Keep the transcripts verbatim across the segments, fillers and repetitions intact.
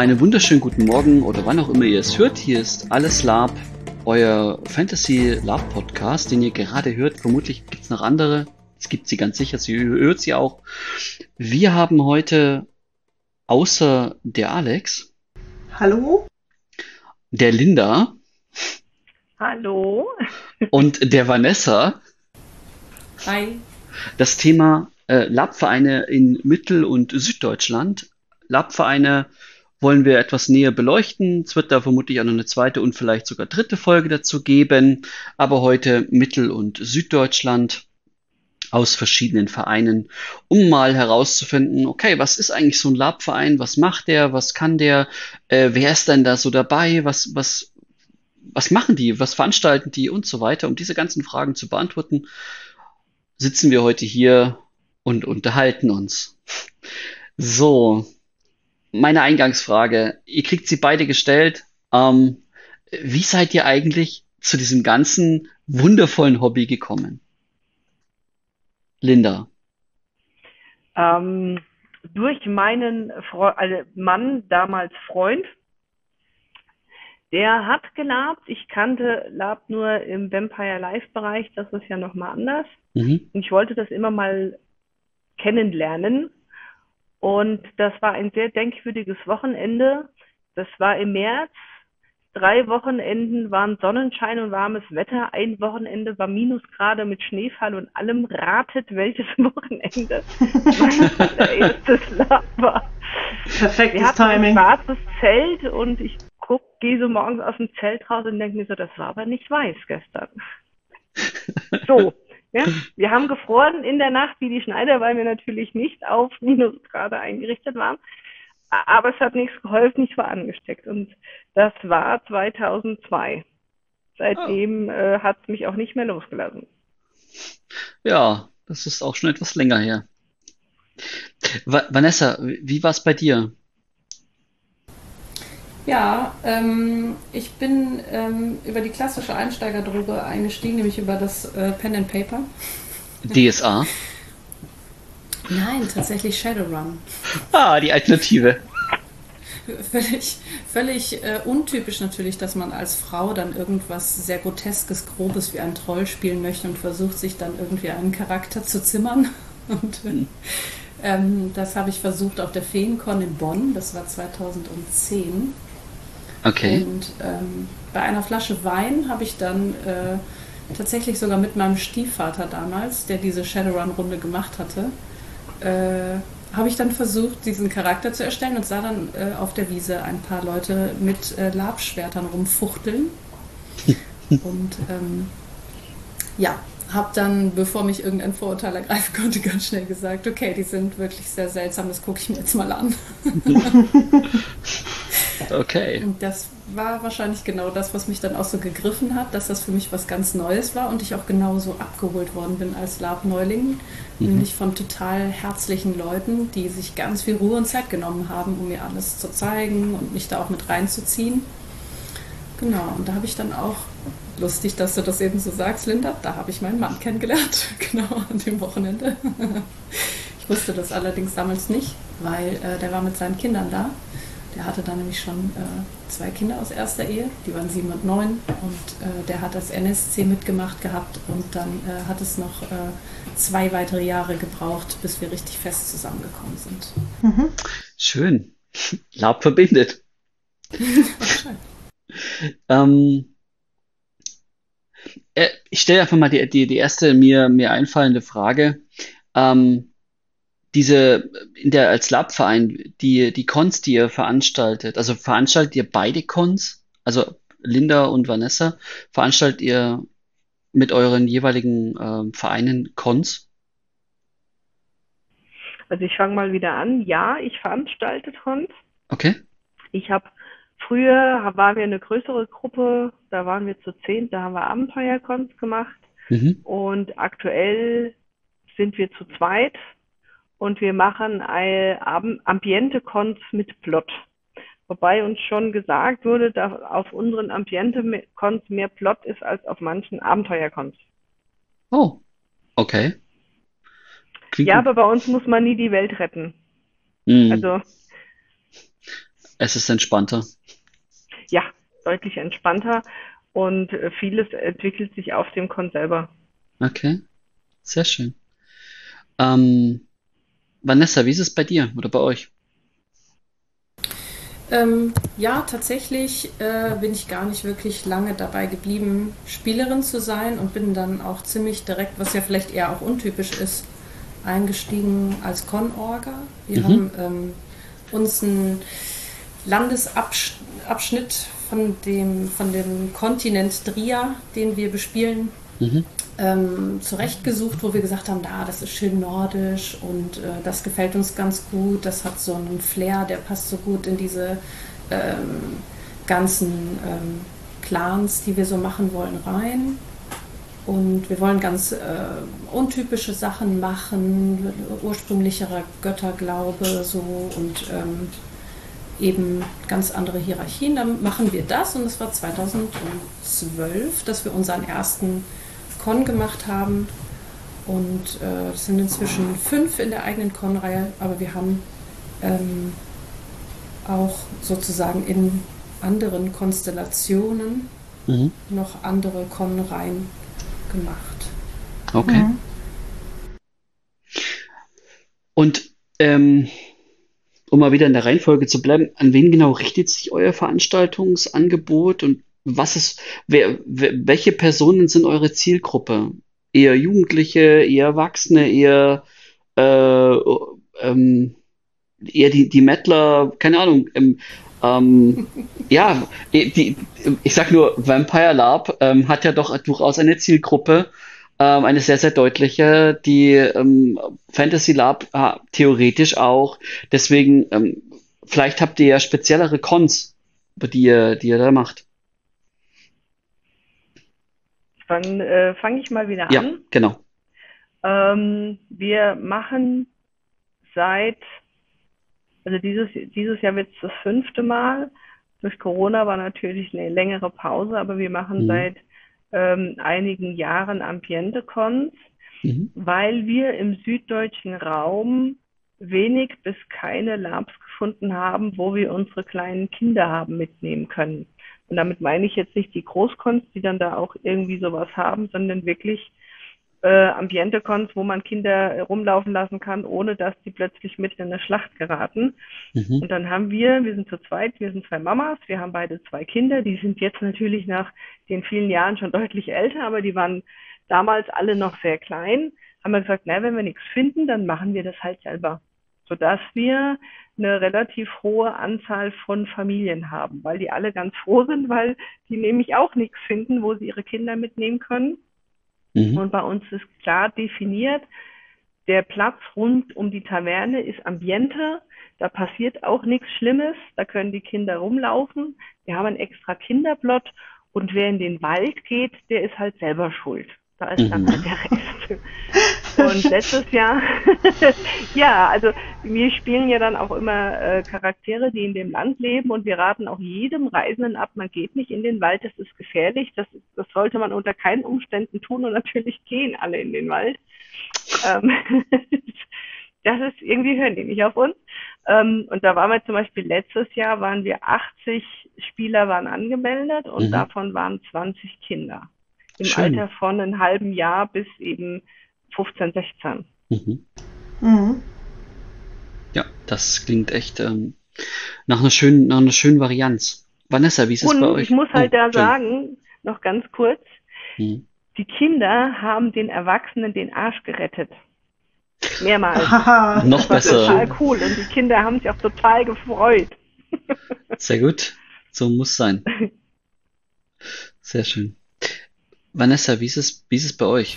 Einen wunderschönen guten Morgen oder wann auch immer ihr es hört. Hier ist Alles Lab, euer Fantasy Lab Podcast, den ihr gerade hört. Vermutlich gibt es noch andere. Es gibt sie ganz sicher, sie hört sie auch. Wir haben heute außer der Alex, Hallo? der Linda Hallo. und der Vanessa Hi. das Thema äh, Labvereine in Mittel- und Süddeutschland. Labvereine wollen wir etwas näher beleuchten. Es wird da vermutlich auch noch eine zweite und vielleicht sogar dritte Folge dazu geben. Aber heute Mittel- und Süddeutschland aus verschiedenen Vereinen, um mal herauszufinden, okay, was ist eigentlich so ein Labverein? Was macht der? Was kann der? Äh, wer ist denn da so dabei? Was, was, was machen die? Was veranstalten die? Und so weiter. Um diese ganzen Fragen zu beantworten, sitzen wir heute hier und unterhalten uns. So, meine Eingangsfrage. Ihr kriegt sie beide gestellt. Ähm, wie seid ihr eigentlich zu diesem ganzen wundervollen Hobby gekommen? Linda. Ähm, durch meinen Fre also Mann, damals Freund, der hat gelabt. Ich kannte Lab nur im Vampire Live Bereich, das ist ja nochmal anders. Mhm. Und ich wollte das immer mal kennenlernen. Und das war ein sehr denkwürdiges Wochenende. Das war im März. Drei Wochenenden waren Sonnenschein und warmes Wetter. Ein Wochenende war Minusgrade mit Schneefall und allem. Ratet, welches Wochenende mein allererstes Lab war. Wir Perfektes hatten ein Timing. schwarzes Zelt und ich guck, gehe so morgens aus dem Zelt raus und denke mir so, das war aber nicht weiß gestern. So, ja, wir haben gefroren in der Nacht wie die Schneider, weil wir natürlich nicht auf Minusgrade eingerichtet waren. Aber es hat nichts geholfen, ich war angesteckt. Und das war zweitausendzwei. Seitdem äh, hat es mich auch nicht mehr losgelassen. Ja, das ist auch schon etwas länger her. Va Vanessa, wie war es bei dir? Ja, ähm, ich bin ähm, über die klassische Einsteigerdroge eingestiegen, nämlich über das äh, Pen and Paper. D S A? Nein, tatsächlich Shadowrun. Ah, die Alternative. Völlig, völlig äh, untypisch natürlich, dass man als Frau dann irgendwas sehr Groteskes, Grobes wie ein Troll spielen möchte und versucht, sich dann irgendwie einen Charakter zu zimmern. Und äh, ähm, das habe ich versucht auf der Feencon in Bonn, das war zweitausendzehn. Okay. Und ähm, bei einer Flasche Wein habe ich dann äh, tatsächlich sogar mit meinem Stiefvater damals, der diese Shadowrun-Runde gemacht hatte, äh, habe ich dann versucht, diesen Charakter zu erstellen und sah dann äh, auf der Wiese ein paar Leute mit äh, Labschwertern rumfuchteln. Und ähm, ja, habe dann, bevor mich irgendein Vorurteil ergreifen konnte, ganz schnell gesagt, okay, die sind wirklich sehr seltsam, das gucke ich mir jetzt mal an. Okay. Und das war wahrscheinlich genau das, was mich dann auch so gegriffen hat, dass das für mich was ganz Neues war und ich auch genauso abgeholt worden bin als Lab-Neuling, Mhm. nämlich von total herzlichen Leuten, die sich ganz viel Ruhe und Zeit genommen haben, um mir alles zu zeigen und mich da auch mit reinzuziehen. Genau, und da habe ich dann auch, lustig, dass du das eben so sagst, Linda, da habe ich meinen Mann kennengelernt, genau an dem Wochenende. Ich wusste das allerdings damals nicht, weil äh, der war mit seinen Kindern da. Der hatte dann nämlich schon äh, zwei Kinder aus erster Ehe, die waren sieben und neun und äh, der hat das N S C mitgemacht gehabt und dann äh, hat es noch äh, zwei weitere Jahre gebraucht, bis wir richtig fest zusammengekommen sind. Mhm. Schön. Lab verbindet. Ähm, äh, ich stelle einfach mal die, die, die erste mir, mir einfallende Frage. Ähm, diese, in der, als Labverein, die, die Cons, die ihr veranstaltet, also veranstaltet ihr beide Cons? Also Linda und Vanessa, veranstaltet ihr mit euren jeweiligen ähm, Vereinen Cons? Also ich fange mal wieder an. Ja, ich veranstalte Cons. Okay. Ich habe früher waren wir eine größere Gruppe, da waren wir zu zehn, da haben wir Abenteuercons gemacht Mhm. und aktuell sind wir zu zweit und wir machen ein Am- Ambiente-Cons mit Plot. Wobei uns schon gesagt wurde, dass auf unseren Ambiente-Cons mehr Plot ist als auf manchen Abenteuer-Cons. Oh, okay. Klingt Ja, gut. aber bei uns muss man nie die Welt retten. Mhm. Also Es ist entspannter. Ja, deutlich entspannter und äh, vieles entwickelt sich auf dem Con selber. Okay, sehr schön. Ähm, Vanessa, wie ist es bei dir oder bei euch? Ähm, ja, tatsächlich äh, bin ich gar nicht wirklich lange dabei geblieben, Spielerin zu sein und bin dann auch ziemlich direkt, was ja vielleicht eher auch untypisch ist, eingestiegen als Con-Orga. Wir Mhm, haben ähm, uns einen Landesabschnitt von dem, von dem Kontinent Dria, den wir bespielen, mhm, ähm, zurechtgesucht, wo wir gesagt haben, da, das ist schön nordisch und äh, das gefällt uns ganz gut, das hat so einen Flair, der passt so gut in diese ähm, ganzen ähm, Clans, die wir so machen wollen, rein. Und wir wollen ganz äh, untypische Sachen machen, ursprünglicherer Götterglaube so und ähm, eben ganz andere Hierarchien. Dann machen wir das und es war zweitausendzwölf, dass wir unseren ersten Con gemacht haben und äh, es sind inzwischen fünf in der eigenen Con-Reihe, aber wir haben ähm, auch sozusagen in anderen Konstellationen mhm. noch andere Con-Reihen gemacht. Okay. Und ähm, um mal wieder in der Reihenfolge zu bleiben, an wen genau richtet sich euer Veranstaltungsangebot und was ist, wer, wer, welche Personen sind eure Zielgruppe? Eher Jugendliche, eher Erwachsene, eher, äh, ähm, eher die, die Mettler, keine Ahnung. Ähm, ähm, ja, die, ich sag nur, Vampire Lab ähm, hat ja doch durchaus eine Zielgruppe, ähm, eine sehr, sehr deutliche, die ähm, Fantasy Lab äh, theoretisch auch. Deswegen, ähm, vielleicht habt ihr ja speziellere Cons, die ihr, die ihr da macht. Dann äh, fange ich mal wieder Ja, an. genau. Ähm, wir machen seit, also dieses, dieses Jahr wird es das fünfte Mal. Durch Corona war natürlich eine längere Pause, aber wir machen Mhm. seit ähm, einigen Jahren Ambiente-Cons, Mhm. weil wir im süddeutschen Raum wenig bis keine Labs gefunden haben, wo wir unsere kleinen Kinder haben mitnehmen können. Und damit meine ich jetzt nicht die Großcons, die dann da auch irgendwie sowas haben, sondern wirklich äh, Ambiente-Cons, wo man Kinder rumlaufen lassen kann, ohne dass die plötzlich mit in eine Schlacht geraten. Mhm. Und dann haben wir, wir sind zu zweit, wir sind zwei Mamas, wir haben beide zwei Kinder, die sind jetzt natürlich nach den vielen Jahren schon deutlich älter, aber die waren damals alle noch sehr klein. Haben wir gesagt, na, wenn wir nichts finden, dann machen wir das halt selber, sodass wir eine relativ hohe Anzahl von Familien haben, weil die alle ganz froh sind, weil die nämlich auch nichts finden, wo sie ihre Kinder mitnehmen können. Mhm. Und bei uns ist klar definiert, der Platz rund um die Taverne ist Ambiente, da passiert auch nichts Schlimmes, da können die Kinder rumlaufen. Wir haben einen extra Kinderplot und wer in den Wald geht, der ist halt selber schuld. Da ist dann Mhm. halt der Rest. Und letztes Jahr, ja, also wir spielen ja dann auch immer äh, Charaktere, die in dem Land leben und wir raten auch jedem Reisenden ab, man geht nicht in den Wald, das ist gefährlich, das, ist, das sollte man unter keinen Umständen tun und natürlich gehen alle in den Wald. Ähm, das ist, irgendwie hören die nicht auf uns. Ähm, und da waren wir zum Beispiel letztes Jahr, waren wir achtzig Spieler waren angemeldet und Mhm. davon waren zwanzig Kinder. Im Schön. Alter von einem halben Jahr bis eben fünfzehn, sechzehn. Mhm. Mhm. Ja, das klingt echt ähm, nach einer schönen, nach einer schönen Varianz. Vanessa, wie ist es bei Und euch? ich muss Oh, halt da Entschuldigung. sagen, noch ganz kurz, Mhm. die Kinder haben den Erwachsenen den Arsch gerettet. Mehrmals. Haha. Noch Das war total besser. cool und die Kinder haben sich auch total gefreut. Sehr gut. So muss sein. Sehr schön. Vanessa, wie ist es, wie ist es bei euch?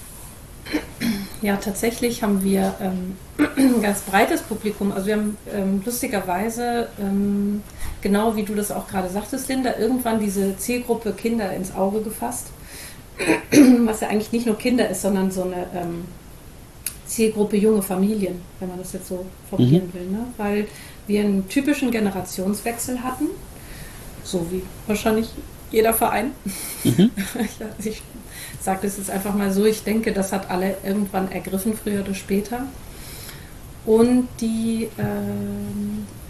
Ja, tatsächlich haben wir ähm, ein ganz breites Publikum. Also wir haben ähm, lustigerweise, ähm, genau wie du das auch gerade sagtest, Linda, irgendwann diese Zielgruppe Kinder ins Auge gefasst. Was ja eigentlich nicht nur Kinder ist, sondern so eine ähm, Zielgruppe junge Familien, wenn man das jetzt so formulieren will. Ne? Weil wir einen typischen Generationswechsel hatten, so wie wahrscheinlich jeder Verein. Mhm. Ich, ich sage das jetzt einfach mal so, ich denke, das hat alle irgendwann ergriffen, früher oder später. Und die ähm,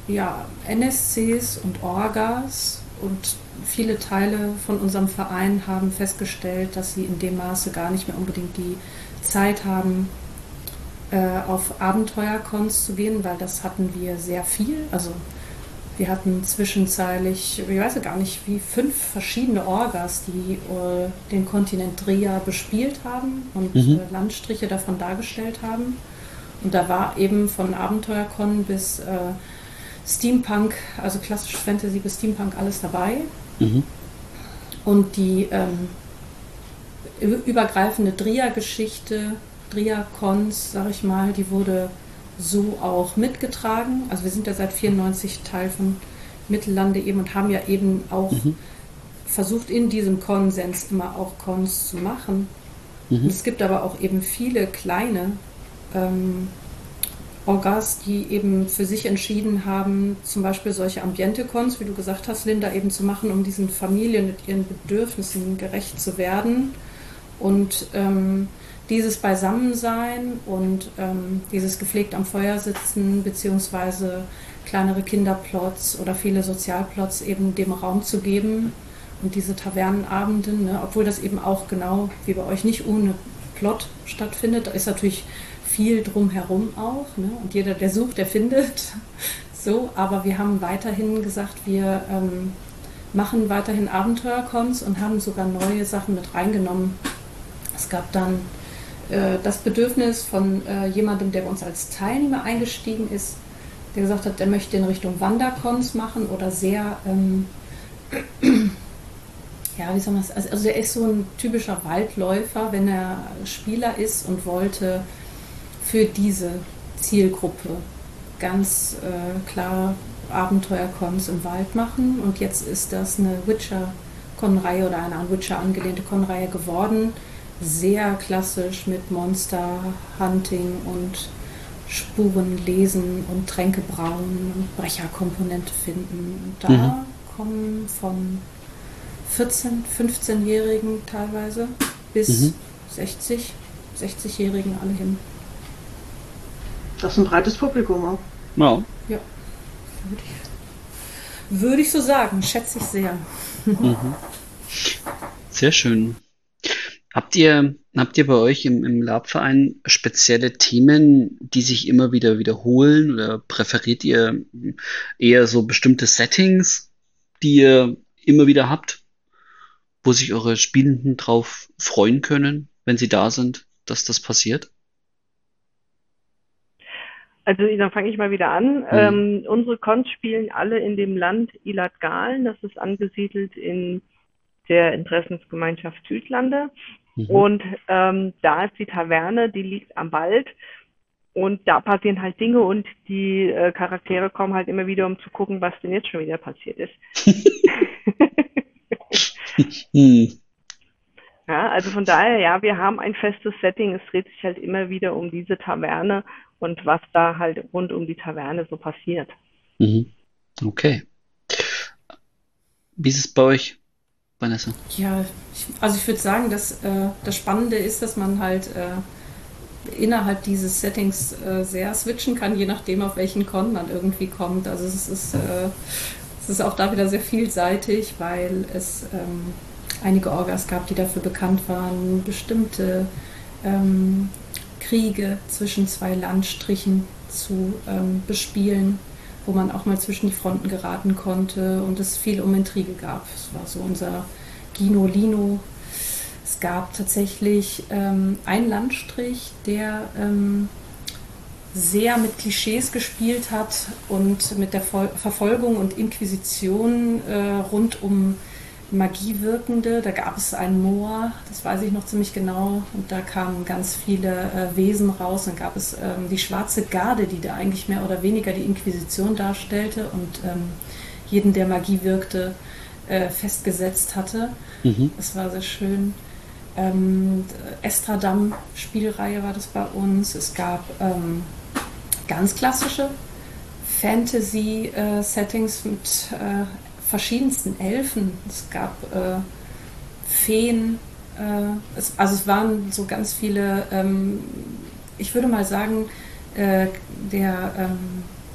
ja, N S Cs und Orgas und viele Teile von unserem Verein haben festgestellt, dass sie in dem Maße gar nicht mehr unbedingt die Zeit haben, äh, auf Abenteuercons zu gehen, weil das hatten wir sehr viel. Also wir hatten zwischenzeitlich, ich weiß gar nicht, wie fünf verschiedene Orgas, die äh, den Kontinent Drea bespielt haben und mhm. äh, Landstriche davon dargestellt haben. Und da war eben von Abenteuercon bis äh, Steampunk, also klassische Fantasy bis Steampunk, alles dabei. Mhm. Und die ähm, übergreifende Drea-Geschichte, Drea-Cons, sag ich mal, die wurde so auch mitgetragen. Also wir sind ja seit vierundneunzig Teil von Mittellande eben und haben ja eben auch mhm. versucht, in diesem Konsens immer auch Cons zu machen. Mhm. Und es gibt aber auch eben viele kleine ähm, Orgas, die eben für sich entschieden haben, zum Beispiel solche Ambiente-Cons, wie du gesagt hast, Linda, eben zu machen, um diesen Familien mit ihren Bedürfnissen gerecht zu werden. Und ähm, dieses Beisammensein und ähm, dieses gepflegt am Feuer sitzen, beziehungsweise kleinere Kinderplots oder viele Sozialplots eben dem Raum zu geben. Und diese Tavernenabende, ne, obwohl das eben auch genau wie bei euch nicht ohne Plot stattfindet, da ist natürlich viel drumherum auch. Ne? Und jeder, der sucht, der findet. So, aber wir haben weiterhin gesagt, wir ähm, machen weiterhin Abenteuercons und haben sogar neue Sachen mit reingenommen. Es gab dann äh, das Bedürfnis von äh, jemandem, der bei uns als Teilnehmer eingestiegen ist, der gesagt hat, der möchte in Richtung Wandercons machen oder sehr, ähm, ja, wie soll man das, also der ist so ein typischer Waldläufer, wenn er Spieler ist und wollte für diese Zielgruppe ganz äh, klar Abenteuercons im Wald machen. Und jetzt ist das eine Witcher-Con-Reihe oder eine an Witcher angelehnte Con-Reihe geworden. Sehr klassisch mit Monster-Hunting und Spuren lesen und Tränke brauen und Brecherkomponente finden. Und da mhm. kommen von vierzehn-, fünfzehnjährigen teilweise bis mhm. sechzig, sechzigjährigen alle hin. Das ist ein breites Publikum auch. Ja. Ja, würde ich, würde ich so sagen, schätze ich sehr. Mhm. Sehr schön. Habt ihr, habt ihr bei euch im, im Lab-Verein spezielle Themen, die sich immer wieder wiederholen, oder präferiert ihr eher so bestimmte Settings, die ihr immer wieder habt, wo sich eure Spielenden drauf freuen können, wenn sie da sind, dass das passiert? Also dann fange ich mal wieder an. Mhm. Ähm, unsere Cons spielen alle in dem Land Ilat-Galen. Das ist angesiedelt in der Interessensgemeinschaft Südlande. Mhm. Und ähm, da ist die Taverne, die liegt am Wald. Und da passieren halt Dinge und die äh, Charaktere kommen halt immer wieder, um zu gucken, was denn jetzt schon wieder passiert ist. mhm. Ja, also von daher, ja, wir haben ein festes Setting. Es dreht sich halt immer wieder um diese Taverne und was da halt rund um die Taverne so passiert. Mhm. Okay. Wie ist es bei euch, Vanessa? Ja, ich, also ich würde sagen, dass äh, das Spannende ist, dass man halt äh, innerhalb dieses Settings äh, sehr switchen kann, je nachdem, auf welchen Con man irgendwie kommt. Also es ist, äh, es ist auch da wieder sehr vielseitig, weil es ähm, einige Orgas gab, die dafür bekannt waren, bestimmte ähm, Kriege zwischen zwei Landstrichen zu ähm, bespielen, wo man auch mal zwischen die Fronten geraten konnte und es viel um Intrige gab. Es war so unser Gino Lino. Es gab tatsächlich ähm, einen Landstrich, der ähm, sehr mit Klischees gespielt hat und mit der Vol- Verfolgung und Inquisition äh, rund um Magie wirkende. Da gab es einen Moor, das weiß ich noch ziemlich genau, und da kamen ganz viele äh, Wesen raus. Dann gab es ähm, die Schwarze Garde, die da eigentlich mehr oder weniger die Inquisition darstellte und ähm, jeden, der Magie wirkte, äh, festgesetzt hatte. Mhm. Das war sehr schön. Ähm, Estradam-Spielreihe war das bei uns. Es gab ähm, ganz klassische Fantasy-Settings mit äh, verschiedensten Elfen. Es gab äh, Feen. Äh, es, also es waren so ganz viele, ähm, ich würde mal sagen, äh, der ähm,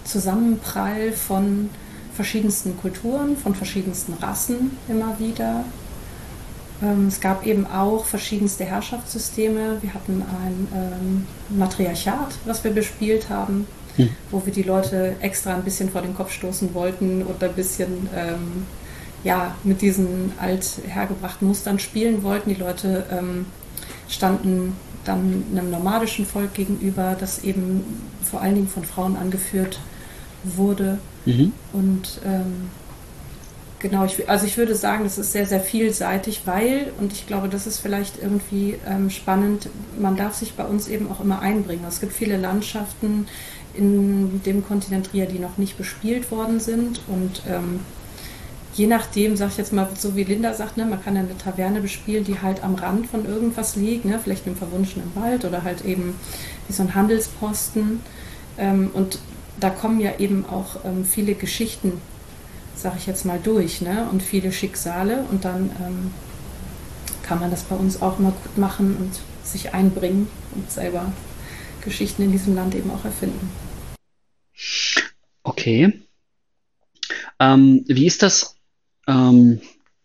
Zusammenprall von verschiedensten Kulturen, von verschiedensten Rassen immer wieder. Ähm, es gab eben auch verschiedenste Herrschaftssysteme. Wir hatten ein ähm, Matriarchat, was wir bespielt haben, hm. wo wir die Leute extra ein bisschen vor den Kopf stoßen wollten und ein bisschen ähm, ja, mit diesen althergebrachten Mustern spielen wollten. Die Leute ähm, standen dann einem nomadischen Volk gegenüber, das eben vor allen Dingen von Frauen angeführt wurde. Mhm. Und ähm, genau, ich, also ich würde sagen, das ist sehr, sehr vielseitig, weil, und ich glaube, das ist vielleicht irgendwie ähm, spannend, man darf sich bei uns eben auch immer einbringen. Es gibt viele Landschaften in dem Kontinent Ria, die noch nicht bespielt worden sind und ähm, je nachdem, sag ich jetzt mal, so wie Linda sagt, ne, man kann eine Taverne bespielen, die halt am Rand von irgendwas liegt, ne, vielleicht einem verwunschenen Wald oder halt eben wie so ein Handelsposten. Ähm, und da kommen ja eben auch ähm, viele Geschichten, sag ich jetzt mal, durch, ne, und viele Schicksale. Und dann ähm, kann man das bei uns auch immer gut machen und sich einbringen und selber Geschichten in diesem Land eben auch erfinden. Okay. Ähm, wie ist das? Ähm,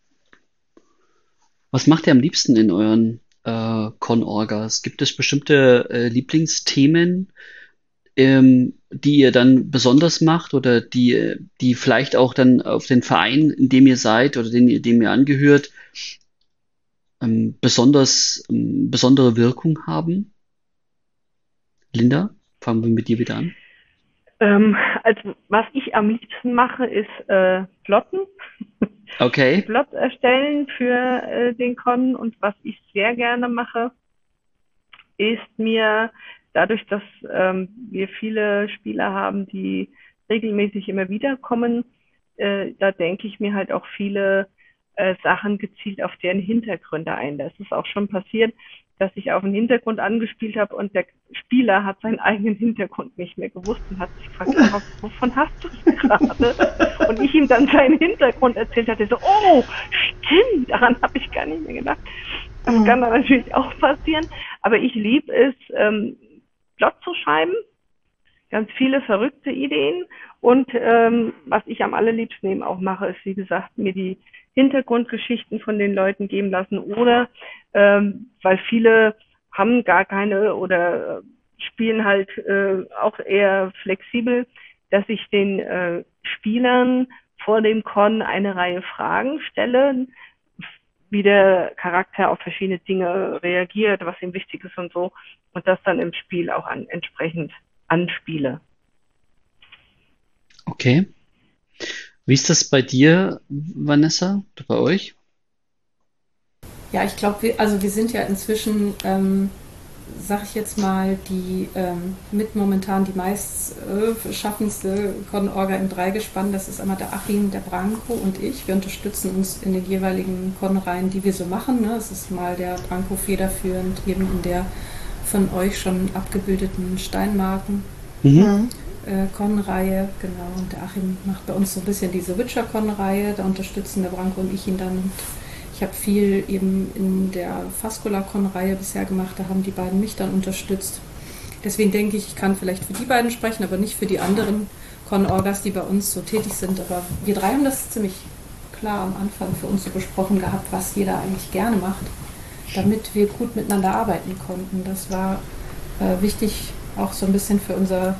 was macht ihr am liebsten in euren äh, Con-Orgas? Gibt es bestimmte äh, Lieblingsthemen, ähm, die ihr dann besonders macht oder die, die vielleicht auch dann auf den Verein, in dem ihr seid oder den, dem ihr angehört, ähm, besonders ähm, besondere Wirkung haben? Linda, fangen wir mit dir wieder an. Ähm, also was ich am liebsten mache, ist äh, Plotten. Okay. Plot erstellen für äh, den Con, und was ich sehr gerne mache, ist mir dadurch, dass ähm, wir viele Spieler haben, die regelmäßig immer wieder kommen, äh, da denke ich mir halt auch viele äh, Sachen gezielt auf deren Hintergründe ein. Das ist auch schon passiert, dass ich auf einen Hintergrund angespielt habe und der Spieler hat seinen eigenen Hintergrund nicht mehr gewusst und hat sich gefragt, wovon hast du es gerade? Und ich ihm dann seinen Hintergrund erzählt hatte, so, oh, stimmt, daran habe ich gar nicht mehr gedacht. Das mhm. kann dann natürlich auch passieren, aber ich liebe es, ähm, Plot zu schreiben, ganz viele verrückte Ideen, und ähm, was ich am allerliebsten eben auch mache, ist, wie gesagt, mir die Hintergrundgeschichten von den Leuten geben lassen, oder ähm, weil viele haben gar keine oder spielen halt äh, auch eher flexibel, dass ich den äh, Spielern vor dem Con eine Reihe Fragen stelle, wie der Charakter auf verschiedene Dinge reagiert, was ihm wichtig ist und so, und das dann im Spiel auch an, entsprechend anspiele. Okay. Wie ist das bei dir, Vanessa, bei euch? Ja, ich glaube, wir, also wir sind ja inzwischen, ähm, sag ich jetzt mal, die ähm, mit momentan die meist äh, schaffendste Con-Orga im Dreigespann. Das ist einmal der Achim, der Branko und ich. Wir unterstützen uns in den jeweiligen Con-Reihen, die wir so machen. Ne? Es ist mal der Branko federführend, eben in der von euch schon abgebildeten Steinmarken. Mhm. Äh, Con-Reihe, genau. Und der Achim macht bei uns so ein bisschen diese Witcher-Con-Reihe. Da unterstützen der Branko und ich ihn dann. Und ich habe viel eben in der Fascula-Con-Reihe bisher gemacht. Da haben die beiden mich dann unterstützt. Deswegen denke ich, ich kann vielleicht für die beiden sprechen, aber nicht für die anderen Con-Orgas, die bei uns so tätig sind. Aber wir drei haben das ziemlich klar am Anfang für uns so besprochen gehabt, was jeder eigentlich gerne macht, damit wir gut miteinander arbeiten konnten. Das war äh, wichtig, auch so ein bisschen für unser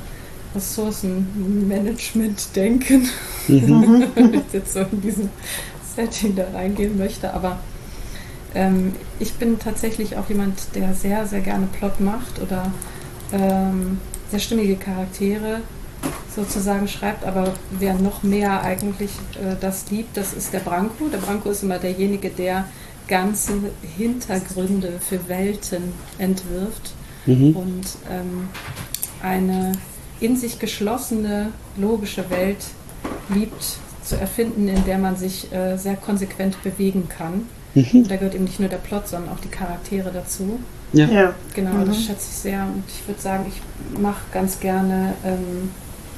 Ressourcenmanagement-Denken, mhm. wenn ich jetzt so in diesem Setting da reingehen möchte. Aber ähm, ich bin tatsächlich auch jemand, der sehr, sehr gerne Plot macht oder ähm, sehr stimmige Charaktere sozusagen schreibt. Aber wer noch mehr eigentlich äh, das liebt, das ist der Branko. Der Branko ist immer derjenige, der ganze Hintergründe für Welten entwirft mhm. und ähm, eine in sich geschlossene, logische Welt liebt zu erfinden, in der man sich äh, sehr konsequent bewegen kann. Mhm. Und da gehört eben nicht nur der Plot, sondern auch die Charaktere dazu. Ja. ja. Genau, mhm. das schätze ich sehr. Und ich würde sagen, ich mache ganz gerne ähm,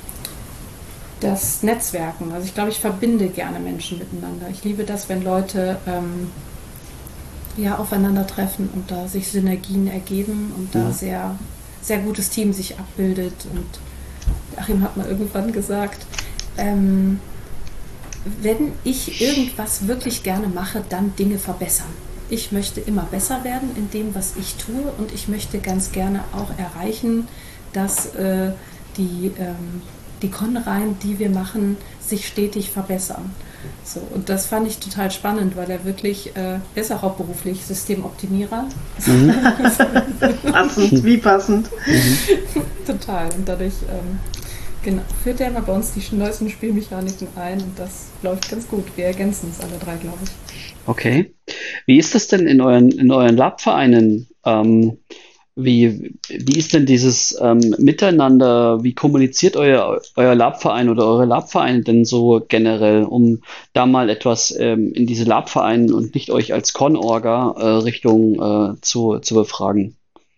das Netzwerken. Also ich glaube, ich verbinde gerne Menschen miteinander. Ich liebe das, wenn Leute ähm, ja, aufeinandertreffen und da sich Synergien ergeben und da ja. sehr, sehr gutes Team sich abbildet und Achim hat mal irgendwann gesagt, ähm, wenn ich irgendwas wirklich gerne mache, dann Dinge verbessern. Ich möchte immer besser werden in dem, was ich tue und ich möchte ganz gerne auch erreichen, dass äh, die, ähm, die Con-Reihen, die wir machen, sich stetig verbessern. So, und das fand ich total spannend, weil er wirklich, äh, er ist auch hauptberuflich Systemoptimierer. Mhm. Passend, wie passend. Mhm. Total. Und dadurch ähm, genau, führt er mal bei uns die neuesten Spielmechaniken ein und das läuft ganz gut. Wir ergänzen es alle drei, glaube ich. Okay. Wie ist das denn in euren, in euren Lab-Vereinen? Ähm, wie, wie ist denn dieses ähm, Miteinander? Wie kommuniziert euer, euer Lab-Verein oder eure Lab-Vereine denn so generell, um da mal etwas ähm, in diese Lab-Vereine und nicht euch als Con-Orga äh, Richtung äh, zu, zu befragen?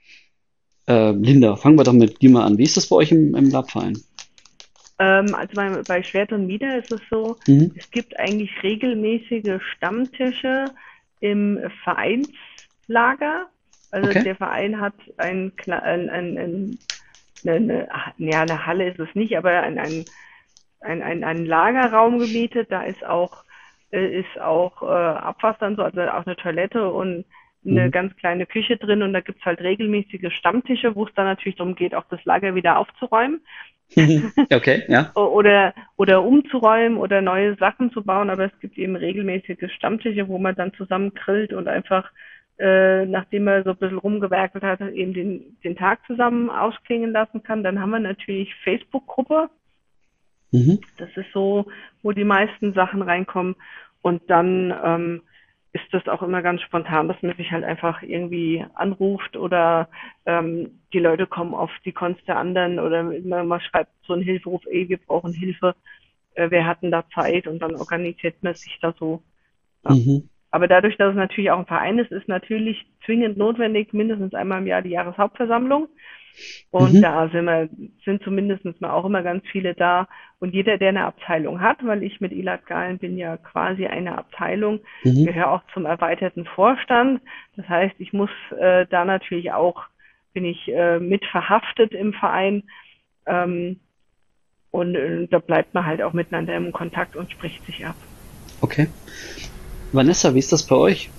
Äh, Linda, fangen wir doch mit dir mal an. Wie ist das bei euch im, im Lab-Verein? Ähm, also bei, bei Schwert und Mieder ist es so, Mhm. es gibt eigentlich regelmäßige Stammtische im Vereinslager. Also Okay. der Verein hat ein, Kle- ein, ein, ein, eine, ja, eine Halle ist es nicht, aber ein, ein, ein, ein, ein Lagerraum gemietet. Da ist auch, äh, ist auch äh, Abwasser und so, also auch eine Toilette und eine Mhm. ganz kleine Küche drin. Und da gibt's halt regelmäßige Stammtische, wo es dann natürlich darum geht, auch das Lager wieder aufzuräumen. Okay, ja. Oder, oder umzuräumen oder neue Sachen zu bauen, aber es gibt eben regelmäßige Stammtische, wo man dann zusammen grillt und einfach, äh, nachdem man so ein bisschen rumgewerkelt hat, eben den, den Tag zusammen ausklingen lassen kann. Dann haben wir natürlich Facebook-Gruppe. Mhm. Das ist so, wo die meisten Sachen reinkommen. Und dann ähm, ist das auch immer ganz spontan, dass man sich halt einfach irgendwie anruft oder ähm, die Leute kommen auf die Cons der anderen oder man, man schreibt so einen Hilferuf, ey, wir brauchen Hilfe, äh, wir hatten da Zeit und dann organisiert man sich da so. Ja. Mhm. Aber dadurch, dass es natürlich auch ein Verein ist, ist natürlich zwingend notwendig, mindestens einmal im Jahr die Jahreshauptversammlung. Und Mhm. da sind wir, sind zumindest mal auch immer ganz viele da. Und jeder, der eine Abteilung hat, weil ich mit Elad Galen bin ja quasi eine Abteilung, Mhm. gehöre auch zum erweiterten Vorstand. Das heißt, ich muss äh, da natürlich auch, bin ich äh, mit verhaftet im Verein. Ähm, und äh, da bleibt man halt auch miteinander im Kontakt und spricht sich ab. Okay. Vanessa, wie ist das bei euch?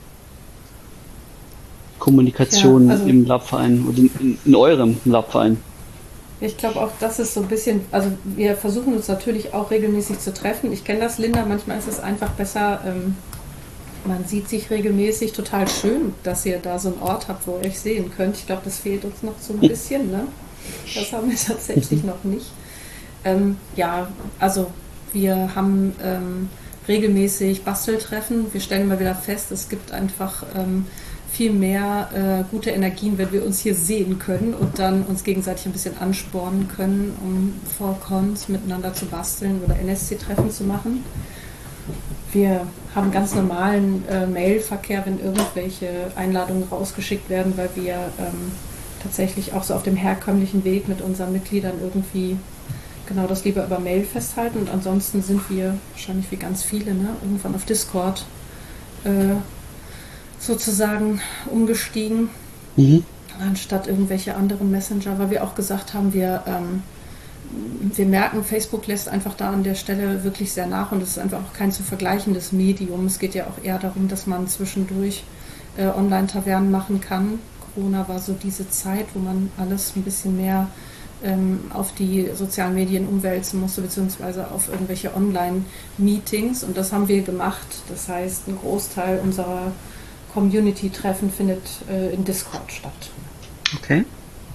Kommunikation Ja, also im Labverein oder in, in, in eurem Labverein? ich glaube auch, das ist so ein bisschen, also wir versuchen uns natürlich auch regelmäßig zu treffen. Ich kenne das, Linda, manchmal ist es einfach besser, ähm, man sieht sich regelmäßig, total schön, dass ihr da so einen Ort habt, wo ihr euch sehen könnt. Ich glaube, das fehlt uns noch so ein bisschen, ne? Das haben wir tatsächlich noch nicht. Ähm, ja, also wir haben ähm, regelmäßig Basteltreffen. Wir stellen mal wieder fest, es gibt einfach ähm, viel mehr äh, gute Energien, wenn wir uns hier sehen können und dann uns gegenseitig ein bisschen anspornen können, um vor Cons miteinander zu basteln oder N S C-Treffen zu machen. Wir haben ganz normalen äh, Mailverkehr, wenn irgendwelche Einladungen rausgeschickt werden, weil wir ähm, tatsächlich auch so auf dem herkömmlichen Weg mit unseren Mitgliedern irgendwie genau das lieber über Mail festhalten. Und ansonsten sind wir wahrscheinlich wie ganz viele, ne, irgendwann auf Discord äh, sozusagen umgestiegen, Mhm. anstatt irgendwelche anderen Messenger, weil wir auch gesagt haben, wir, ähm, wir merken, Facebook lässt einfach da an der Stelle wirklich sehr nach und es ist einfach auch kein zu vergleichendes Medium. Es geht ja auch eher darum, dass man zwischendurch äh, Online-Tavernen machen kann. Corona war so diese Zeit, wo man alles ein bisschen mehr ähm, auf die sozialen Medien umwälzen musste, beziehungsweise auf irgendwelche Online-Meetings und das haben wir gemacht. Das heißt, ein Großteil unserer Community-Treffen findet äh, in Discord statt. Okay.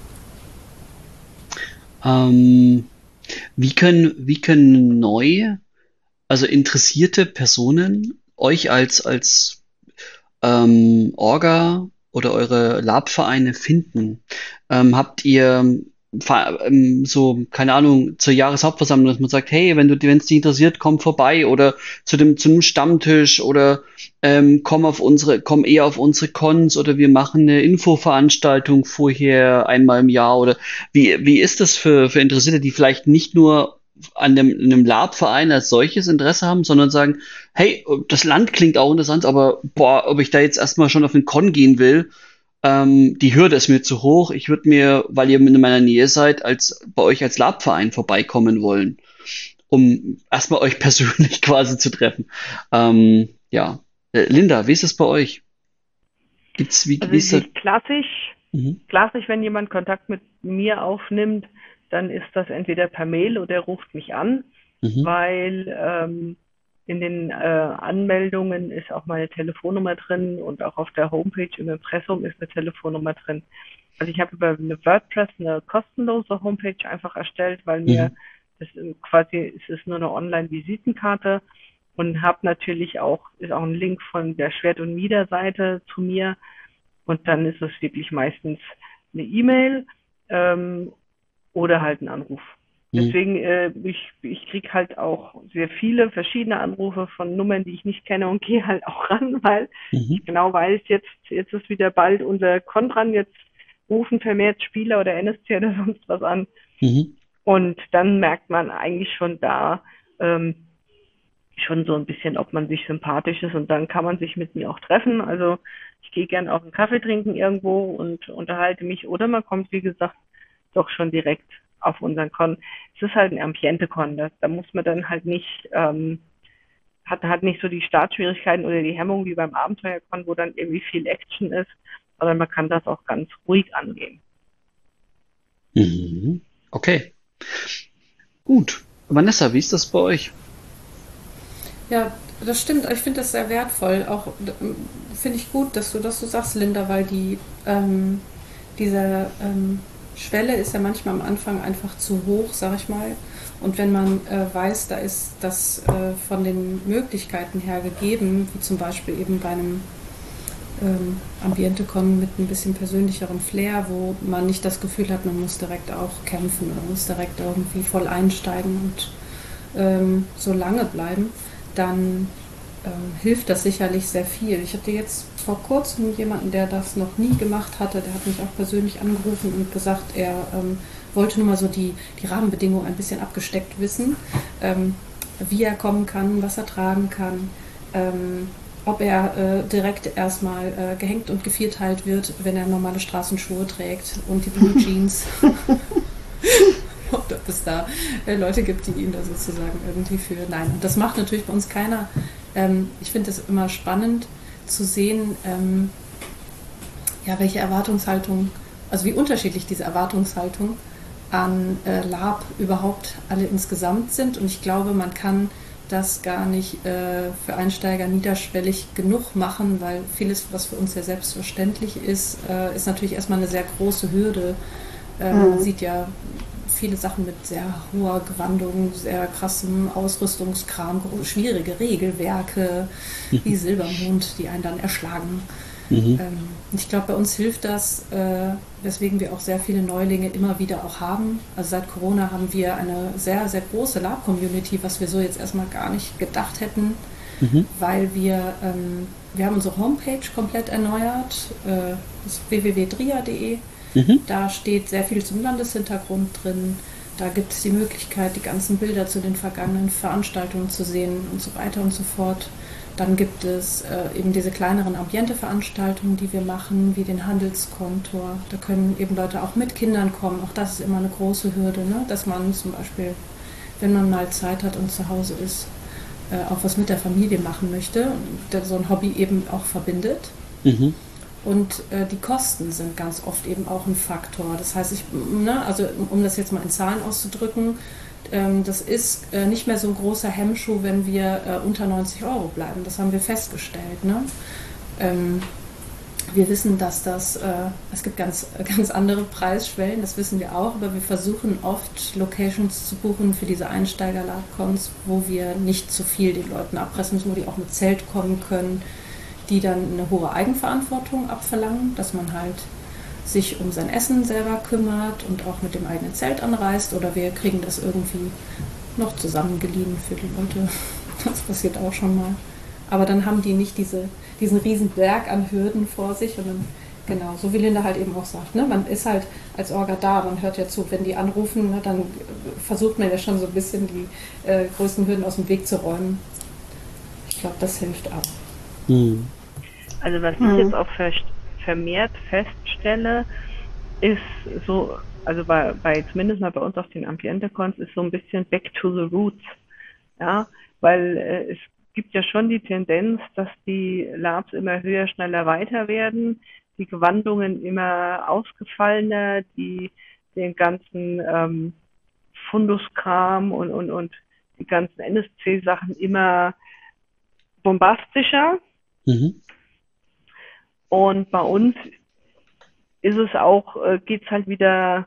Ähm, wie können, wie können neu, also interessierte Personen euch als, als ähm, Orga oder eure Lab-Vereine finden? Ähm, habt ihr ver- ähm, so, keine Ahnung, zur Jahreshauptversammlung, dass man sagt, hey, wenn du, wenn es dich interessiert, komm vorbei oder zu dem, zu einem Stammtisch oder ähm, komm auf unsere, komm eher auf unsere Cons oder wir machen eine Infoveranstaltung vorher einmal im Jahr oder wie, wie ist das für, für Interessierte, die vielleicht nicht nur an dem, einem Lab-Verein als solches Interesse haben, sondern sagen, hey, das Land klingt auch interessant, aber boah, ob ich da jetzt erstmal schon auf den Con gehen will, ähm, die Hürde ist mir zu hoch. Ich würde mir, weil ihr in meiner Nähe seid, als bei euch als Labverein vorbeikommen wollen, um erstmal euch persönlich quasi zu treffen. Ähm, ja, Äh, Linda, wie ist es bei euch? Gibt's wie, Also wie ist das? wie klassisch, Mhm. klassisch, wenn jemand Kontakt mit mir aufnimmt, dann ist das entweder per Mail oder er ruft mich an, Mhm. weil ähm, in den äh, Anmeldungen ist auch meine Telefonnummer drin und auch auf der Homepage im Impressum ist eine Telefonnummer drin. Also ich habe über eine WordPress eine kostenlose Homepage einfach erstellt, weil mir Mhm. das äh, quasi es ist nur eine Online-Visitenkarte und habe natürlich auch ist auch ein Link von der Schwert- und Mieder-Seite zu mir und dann ist es wirklich meistens eine E-Mail ähm, oder halt ein Anruf. Mhm. Deswegen, äh, ich, ich kriege halt auch sehr viele verschiedene Anrufe von Nummern, die ich nicht kenne und gehe halt auch ran, weil Mhm. ich genau weiß, jetzt, jetzt ist wieder bald unser Kontran, jetzt rufen vermehrt Spieler oder N S C oder sonst was an. Mhm. Und dann merkt man eigentlich schon da ähm, schon so ein bisschen, ob man sich sympathisch ist und dann kann man sich mit mir auch treffen. Also ich gehe gern auch einen Kaffee trinken irgendwo und unterhalte mich oder man kommt, wie gesagt, doch schon direkt auf unseren Con. Es ist halt ein Ambiente-Con, da, da muss man dann halt nicht, ähm, hat, hat nicht so die Startschwierigkeiten oder die Hemmung wie beim Abenteuer-Con, wo dann irgendwie viel Action ist, sondern man kann das auch ganz ruhig angehen. Mhm. Okay, gut. Vanessa, wie ist das bei euch? Ja, das stimmt. Ich finde das sehr wertvoll. Auch ähm, finde ich gut, dass du das so sagst, Linda, weil die ähm, diese ähm, Schwelle ist ja manchmal am Anfang einfach zu hoch, sag ich mal. Und wenn man äh, weiß, da ist das äh, von den Möglichkeiten her gegeben, wie zum Beispiel eben bei einem ähm, Ambiente-Con mit ein bisschen persönlicherem Flair, wo man nicht das Gefühl hat, man muss direkt auch kämpfen oder muss direkt irgendwie voll einsteigen und ähm, so lange bleiben, dann ähm, hilft das sicherlich sehr viel. Ich hatte jetzt vor kurzem jemanden, der das noch nie gemacht hatte, der hat mich auch persönlich angerufen und gesagt, er ähm, wollte nur mal so die, die Rahmenbedingungen ein bisschen abgesteckt wissen, ähm, wie er kommen kann, was er tragen kann, ähm, ob er äh, direkt erstmal äh, gehängt und gevierteilt wird, wenn er normale Straßenschuhe trägt und die Blue Jeans. Ob es da äh, Leute gibt, die ihn da sozusagen irgendwie für... Nein, und das macht natürlich bei uns keiner. Ähm, ich finde es immer spannend zu sehen, ähm, ja, welche Erwartungshaltung, also wie unterschiedlich diese Erwartungshaltung an äh, Lab überhaupt alle insgesamt sind. Und ich glaube, man kann das gar nicht äh, für Einsteiger niederschwellig genug machen, weil vieles, was für uns ja selbstverständlich ist, äh, ist natürlich erstmal eine sehr große Hürde. Äh, mhm. Man sieht ja viele Sachen mit sehr hoher Gewandung, sehr krassem Ausrüstungskram, schwierige Regelwerke wie Silbermond, die einen dann erschlagen. Mhm. Ähm, ich glaube, bei uns hilft das, äh, weswegen wir auch sehr viele Neulinge immer wieder auch haben. Also seit Corona haben wir eine sehr, sehr große Lab-Community, was wir so jetzt erstmal gar nicht gedacht hätten, mhm. weil wir, ähm, wir haben unsere Homepage komplett erneuert, äh, das ist w w w punkt dria punkt d e. Mhm. Da steht sehr viel zum Landeshintergrund drin. Da gibt es die Möglichkeit, die ganzen Bilder zu den vergangenen Veranstaltungen zu sehen und so weiter und so fort. Dann gibt es äh, eben diese kleineren Ambiente-Veranstaltungen, die wir machen, wie den Handelskontor. Da können eben Leute auch mit Kindern kommen. Auch das ist immer eine große Hürde, ne? Dass man zum Beispiel, wenn man mal Zeit hat und zu Hause ist, äh, auch was mit der Familie machen möchte, der so ein Hobby eben auch verbindet. Mhm. Und äh, die Kosten sind ganz oft eben auch ein Faktor. Das heißt, ich, ne, also um das jetzt mal in Zahlen auszudrücken, ähm, das ist äh, nicht mehr so ein großer Hemmschuh, wenn wir äh, unter neunzig Euro bleiben. Das haben wir festgestellt. Ne? Ähm, wir wissen, dass das, äh, es gibt ganz, ganz andere Preisschwellen, das wissen wir auch, aber wir versuchen oft Locations zu buchen für diese Einsteiger-Lab-Cons, wo wir nicht zu viel den Leuten abpressen, wo die auch mit Zelt kommen können, die dann eine hohe Eigenverantwortung abverlangen, dass man halt sich um sein Essen selber kümmert und auch mit dem eigenen Zelt anreist oder wir kriegen das irgendwie noch zusammengeliehen für die Leute. Das passiert auch schon mal. Aber dann haben die nicht diese, diesen riesen Berg an Hürden vor sich und dann, genau, so wie Linda halt eben auch sagt, ne, man ist halt als Orga da, man hört ja zu, wenn die anrufen, ne, dann versucht man ja schon so ein bisschen die äh, größten Hürden aus dem Weg zu räumen. Ich glaube, das hilft auch. Also was ich jetzt auch ver vermehrt feststelle, ist so, also bei, bei zumindest mal bei uns auf den Ambiente-Cons, ist so ein bisschen back to the roots. Ja, weil äh, es gibt ja schon die Tendenz, dass die Labs immer höher, schneller, weiter werden, die Gewandungen immer ausgefallener, die den ganzen ähm, Funduskram und, und, und die ganzen N S C-Sachen immer bombastischer. Mhm. Und bei uns ist es auch, äh, geht's halt wieder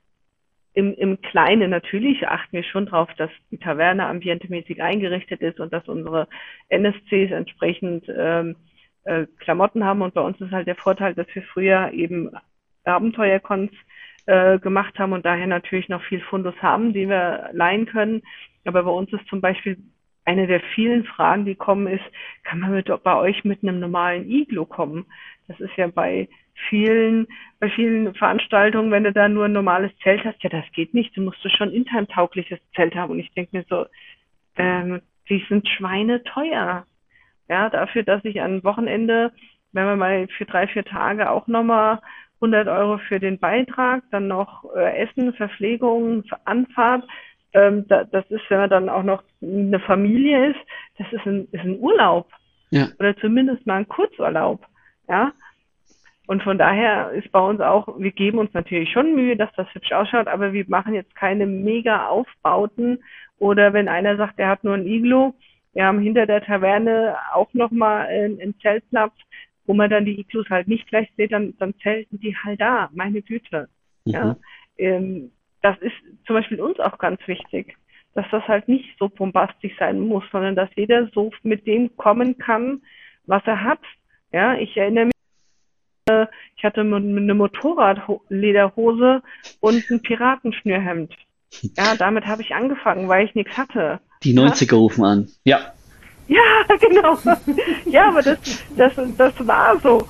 im, im Kleinen. Natürlich achten wir schon drauf, dass die Taverne ambientemäßig eingerichtet ist und dass unsere N S Cs entsprechend ähm, äh, Klamotten haben. Und bei uns ist halt der Vorteil, dass wir früher eben Abenteuercons äh, gemacht haben und daher natürlich noch viel Fundus haben, den wir leihen können. Aber bei uns ist zum Beispiel eine der vielen Fragen, die kommen, ist, kann man mit, bei euch mit einem normalen Iglu kommen? Das ist ja bei vielen, bei vielen Veranstaltungen, wenn du da nur ein normales Zelt hast, ja, das geht nicht, du musst schon intern-taugliches Zelt haben. Und ich denke mir so, ähm, die sind schweineteuer. Ja, dafür, dass ich an Wochenende, wenn wir mal für drei, vier Tage auch nochmal hundert Euro für den Beitrag, dann noch äh, Essen, Verpflegung, Anfahrt, ähm, da, das ist, wenn man dann auch noch eine Familie ist, das ist ein, ist ein Urlaub. Ja. Oder zumindest mal ein Kurzurlaub. Ja. Und von daher ist bei uns auch, wir geben uns natürlich schon Mühe, dass das hübsch ausschaut, aber wir machen jetzt keine mega Aufbauten. Oder wenn einer sagt, der hat nur ein Iglu, wir haben hinter der Taverne auch nochmal einen, einen Zeltplatz, wo man dann die Iglus halt nicht gleich sieht, dann, dann zelten die halt da, meine Güte. Mhm. Ja. Ähm, das ist zum Beispiel uns auch ganz wichtig, dass das halt nicht so bombastisch sein muss, sondern dass jeder so mit dem kommen kann, was er hat. Ja, ich erinnere mich, äh, ich hatte eine Motorradlederhose und ein Piratenschnürhemd. Ja, damit habe ich angefangen, weil ich nichts hatte. Die neunziger Ja? rufen an. Ja. Ja, genau. Ja, aber das, das, das war so.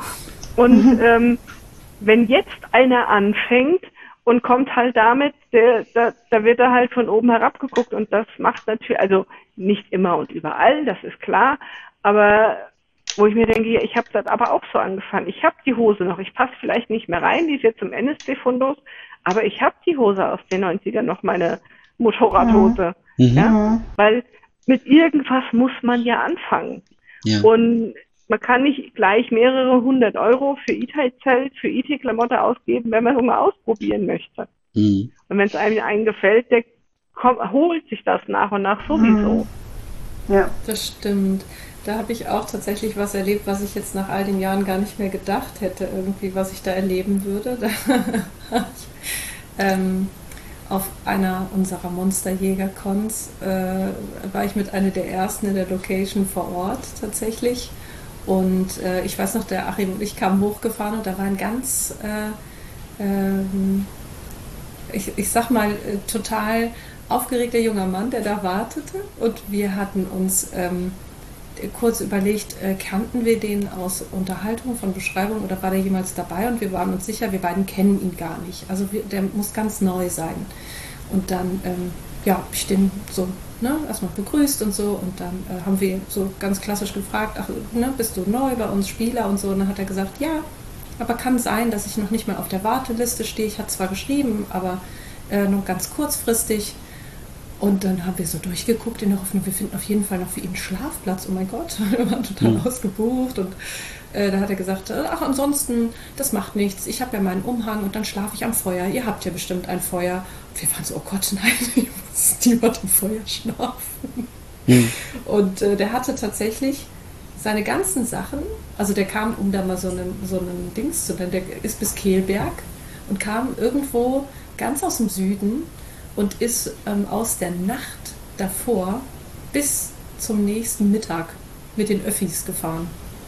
Und ähm, wenn jetzt einer anfängt und kommt halt damit, der, da, da wird er halt von oben herab geguckt und das macht natürlich, also nicht immer und überall, das ist klar, aber wo ich mir denke, ich habe das aber auch so angefangen. Ich habe die Hose noch, ich passe vielleicht nicht mehr rein, die ist jetzt im N S C-Fundus, aber ich habe die Hose aus den neunzigern noch, meine Motorradhose. Mhm. Ja, weil mit irgendwas muss man ja anfangen. Ja. Und man kann nicht gleich mehrere hundert Euro für I T-Zelt, für I T-Klamotte ausgeben, wenn man es mal ausprobieren möchte. Mhm. Und wenn es einem einen gefällt, der kommt, holt sich das nach und nach sowieso. Ja. Das stimmt. Da habe ich auch tatsächlich was erlebt, was ich jetzt nach all den Jahren gar nicht mehr gedacht hätte, irgendwie, was ich da erleben würde. Da ich, ähm, auf einer unserer Monsterjäger-Cons äh, war ich mit einer der ersten in der Location vor Ort tatsächlich. Und äh, ich weiß noch, der Achim und ich kamen hochgefahren und da war ein ganz, äh, ähm, ich, ich sag mal, äh, total aufgeregter junger Mann, der da wartete. Und wir hatten uns ähm, kurz überlegt, äh, kannten wir den aus Unterhaltung, von Beschreibung oder war der jemals dabei? Und wir waren uns sicher, wir beiden kennen ihn gar nicht. Also wir, der muss ganz neu sein. Und dann, ähm, ja, hab ich den so, ne, erstmal begrüßt und so. Und dann äh, haben wir so ganz klassisch gefragt, ach, ne, bist du neu bei uns, Spieler und so. Und dann hat er gesagt, ja, aber kann sein, dass ich noch nicht mal auf der Warteliste stehe. Ich hatte zwar geschrieben, aber äh, nur ganz kurzfristig. Und dann haben wir so durchgeguckt in der Hoffnung, wir finden auf jeden Fall noch für ihn einen Schlafplatz. Oh mein Gott, wir waren total mhm. ausgebucht. Und äh, da hat er gesagt, ach, ansonsten, das macht nichts. Ich habe ja meinen Umhang und dann schlafe ich am Feuer. Ihr habt ja bestimmt ein Feuer. Und wir waren so, oh Gott, nein, ich muss niemand am Feuer schlafen. Mhm. Und äh, der hatte tatsächlich seine ganzen Sachen, also der kam, um da mal so einen, so einen Dings zu nennen, der ist bis Kehlberg und kam irgendwo ganz aus dem Süden und ist ähm, aus der Nacht davor bis zum nächsten Mittag mit den Öffis gefahren.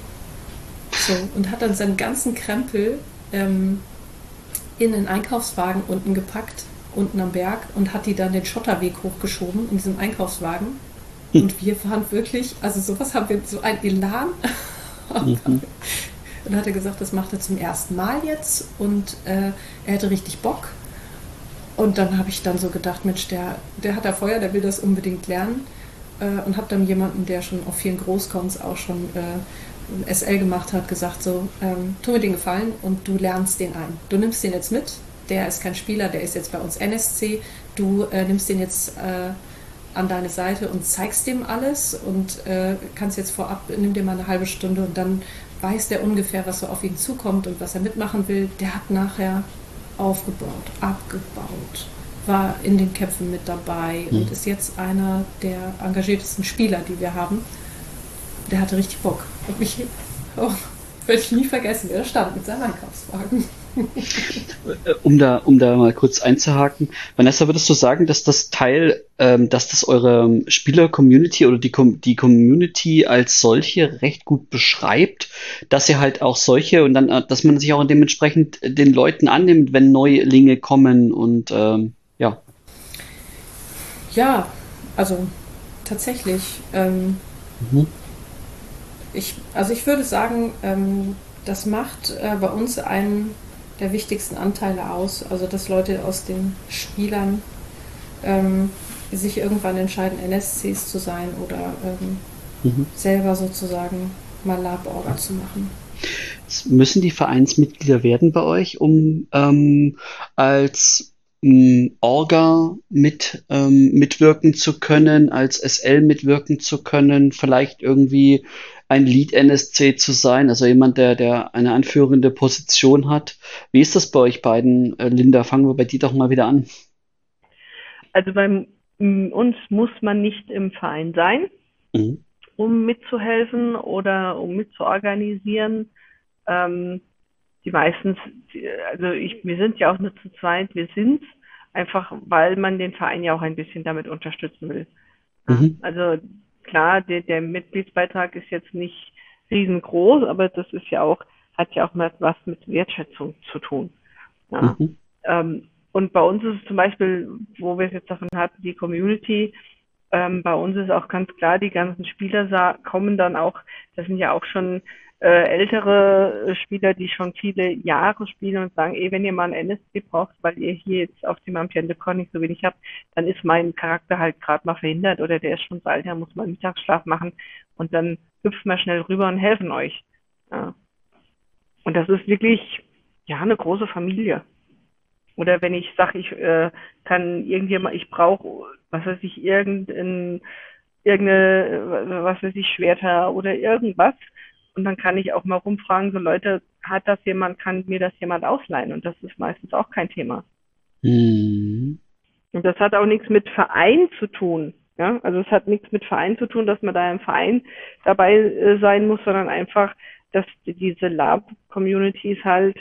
So, und hat dann seinen ganzen Krempel ähm, in den Einkaufswagen unten gepackt, unten am Berg, und hat die dann den Schotterweg hochgeschoben in diesem Einkaufswagen. Hm. Und wir waren wirklich, also sowas haben wir, so ein Elan. Mhm. Und dann hat er gesagt, das macht er zum ersten Mal jetzt und äh, er hätte richtig Bock. Und dann habe ich dann so gedacht, Mensch, der, der hat da Feuer, der will das unbedingt lernen. Äh, und habe dann jemanden, der schon auf vielen Großcons auch schon äh, S L gemacht hat, gesagt so, ähm, tu mir den Gefallen und du lernst den ein. Du nimmst den jetzt mit, der ist kein Spieler, der ist jetzt bei uns N S C, du äh, nimmst den jetzt äh, an deine Seite und zeigst dem alles und äh, kannst jetzt vorab, nimm dir mal eine halbe Stunde und dann weiß der ungefähr, was so auf ihn zukommt und was er mitmachen will. Der hat nachher aufgebaut, abgebaut, war in den Kämpfen mit dabei mhm. und ist jetzt einer der engagiertesten Spieler, die wir haben. Der hatte richtig Bock. Und mich, oh, werde ich nie vergessen, er stand mit seinem Einkaufswagen. Um da, um da mal kurz einzuhaken. Vanessa, würdest du sagen, dass das Teil, ähm, dass das eure Spieler-Community oder die, Com- die Community als solche recht gut beschreibt, dass ihr halt auch solche und dann, äh, dass man sich auch dementsprechend den Leuten annimmt, wenn Neulinge kommen und ähm, ja. Ja, also tatsächlich. Ähm, mhm. ich, also ich würde sagen, ähm, das macht äh, bei uns einen der wichtigsten Anteile aus, also dass Leute aus den Spielern ähm, sich irgendwann entscheiden, N S Cs zu sein oder ähm, mhm. selber sozusagen mal Lab-Orga zu machen. Müssen die Vereinsmitglieder werden bei euch, um ähm, als ähm, Orga mit ähm, mitwirken zu können, als S L mitwirken zu können, vielleicht irgendwie ein Lead-N S C zu sein, also jemand, der, der eine anführende Position hat. Wie ist das bei euch beiden? Äh, Linda, fangen wir bei dir doch mal wieder an. Also bei uns muss man nicht im Verein sein, mhm. um mitzuhelfen oder um mitzuorganisieren. Ähm, die meistens, also ich, wir sind ja auch nur zu zweit, wir sind einfach, weil man den Verein ja auch ein bisschen damit unterstützen will. Mhm. Also klar, der, der Mitgliedsbeitrag ist jetzt nicht riesengroß, aber das ist ja auch, hat ja auch mal was mit Wertschätzung zu tun. Ja. Mhm. Ähm, und bei uns ist es zum Beispiel, wo wir es jetzt davon hatten, die Community, ähm, bei uns ist auch ganz klar, die ganzen Spieler sa- kommen dann auch, das sind ja auch schon äh, ältere Spieler, die schon viele Jahre spielen und sagen, eh, wenn ihr mal ein N S C braucht, weil ihr hier jetzt auf dem Ampiente-Con nicht so wenig habt, dann ist mein Charakter halt gerade mal verhindert oder der ist schon so alt, der muss mal Mittagsschlaf machen und dann hüpfen wir schnell rüber und helfen euch. Ja. Und das ist wirklich, ja, eine große Familie. Oder wenn ich sage, ich äh, kann irgendjemand, ich brauche, was weiß ich, irgendein, irgendeine, was weiß ich, Schwerter oder irgendwas. Und dann kann ich auch mal rumfragen, so Leute, hat das jemand, kann mir das jemand ausleihen? Und das ist meistens auch kein Thema. Mhm. Und das hat auch nichts mit Verein zu tun. Ja, also es hat nichts mit Verein zu tun, dass man da im Verein dabei äh, sein muss, sondern einfach, dass diese Lab-Communities halt,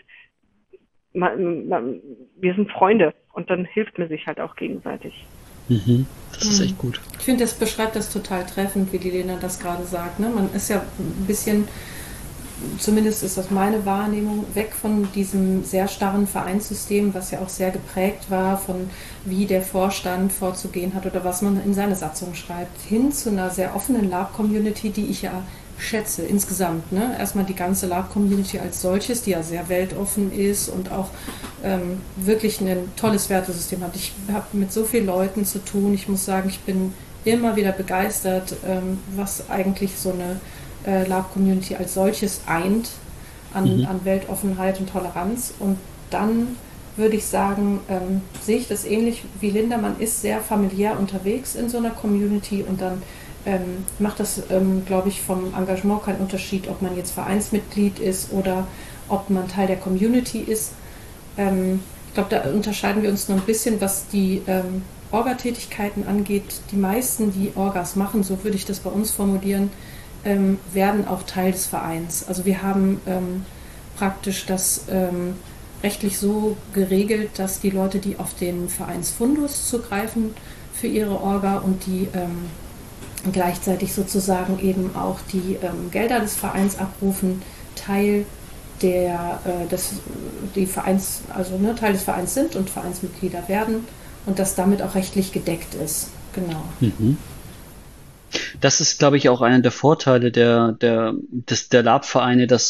man, man, wir sind Freunde und dann hilft man sich halt auch gegenseitig. Mhm. Das ist echt gut. Ich finde, das beschreibt das total treffend, wie die Lena das gerade sagt. Ne? Man ist ja ein bisschen, zumindest ist das meine Wahrnehmung, weg von diesem sehr starren Vereinssystem, was ja auch sehr geprägt war von wie der Vorstand vorzugehen hat oder was man in seine Satzung schreibt, hin zu einer sehr offenen Lab-Community, die ich ja schätze insgesamt. Ne? Erstmal die ganze Lab-Community als solches, die ja sehr weltoffen ist und auch ähm, wirklich ein tolles Wertesystem hat. Ich habe mit so vielen Leuten zu tun. Ich muss sagen, ich bin immer wieder begeistert, ähm, was eigentlich so eine äh, Lab-Community als solches eint an, mhm. an Weltoffenheit und Toleranz. Und dann würde ich sagen, ähm, sehe ich das ähnlich wie Linda. Man ist sehr familiär unterwegs in so einer Community und dann Ähm, macht das, ähm, glaube ich, vom Engagement keinen Unterschied, ob man jetzt Vereinsmitglied ist oder ob man Teil der Community ist. Ähm, ich glaube, da unterscheiden wir uns noch ein bisschen, was die ähm, Orga-Tätigkeiten angeht. Die meisten, die Orgas machen, so würde ich das bei uns formulieren, ähm, werden auch Teil des Vereins. Also wir haben ähm, praktisch das ähm, rechtlich so geregelt, dass die Leute, die auf den Vereinsfundus zugreifen für ihre Orga und die ähm, gleichzeitig sozusagen eben auch die ähm, Gelder des Vereins abrufen, Teil der äh, des, die Vereins, also ne, Teil des Vereins sind und Vereinsmitglieder werden und das damit auch rechtlich gedeckt ist. Genau. Mhm. Das ist, glaube ich, auch einer der Vorteile der, der, des, der Lab-Vereine, dass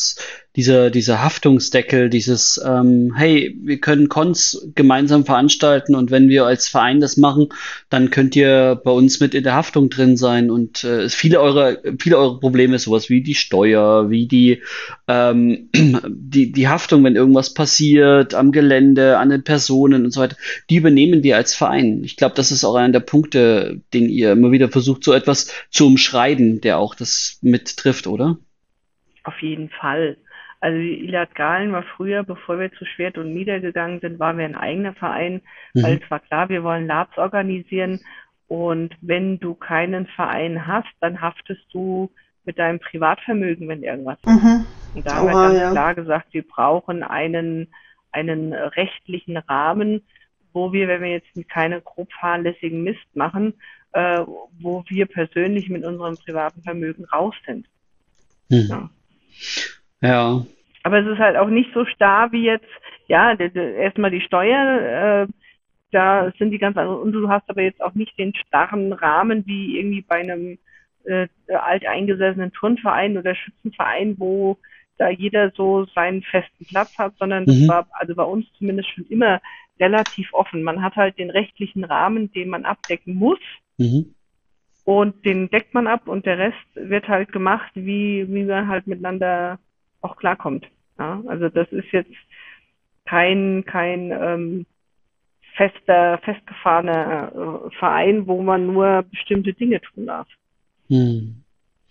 dieser, dieser Haftungsdeckel, dieses, ähm, hey, wir können Cons gemeinsam veranstalten und wenn wir als Verein das machen, dann könnt ihr bei uns mit in der Haftung drin sein und äh, viele eurer, viele eurer Probleme, sowas wie die Steuer, wie die, ähm, die, die Haftung, wenn irgendwas passiert, am Gelände, an den Personen und so weiter, die übernehmen wir als Verein. Ich glaube, das ist auch einer der Punkte, den ihr immer wieder versucht, so etwas zu umschreiben, der auch das mit trifft, oder? Auf jeden Fall. Also die Ilat Galen war früher, bevor wir zu Schwert und Mieder gegangen sind, waren wir ein eigener Verein, weil Mhm. es war klar, wir wollen Labs organisieren und wenn du keinen Verein hast, dann haftest du mit deinem Privatvermögen, wenn irgendwas ist. Mhm. Und da haben wir Oha, ganz ja. klar gesagt, wir brauchen einen, einen äh, rechtlichen Rahmen, wo wir, wenn wir jetzt keine grob fahrlässigen Mist machen, äh, wo wir persönlich mit unserem privaten Vermögen raus sind. Mhm. Ja. Ja. Aber es ist halt auch nicht so starr wie jetzt, ja, d- d- erstmal die Steuer, äh, da sind die ganz anderen, und du hast aber jetzt auch nicht den starren Rahmen wie irgendwie bei einem äh, alteingesessenen Turnverein oder Schützenverein, wo da jeder so seinen festen Platz hat, sondern das Mhm. war also bei uns zumindest schon immer relativ offen. Man hat halt den rechtlichen Rahmen, den man abdecken muss, Mhm. und den deckt man ab und der Rest wird halt gemacht, wie, wie man halt miteinander auch klarkommt. Ja, also das ist jetzt kein, kein ähm, fester, festgefahrener äh, Verein, wo man nur bestimmte Dinge tun darf. Mhm.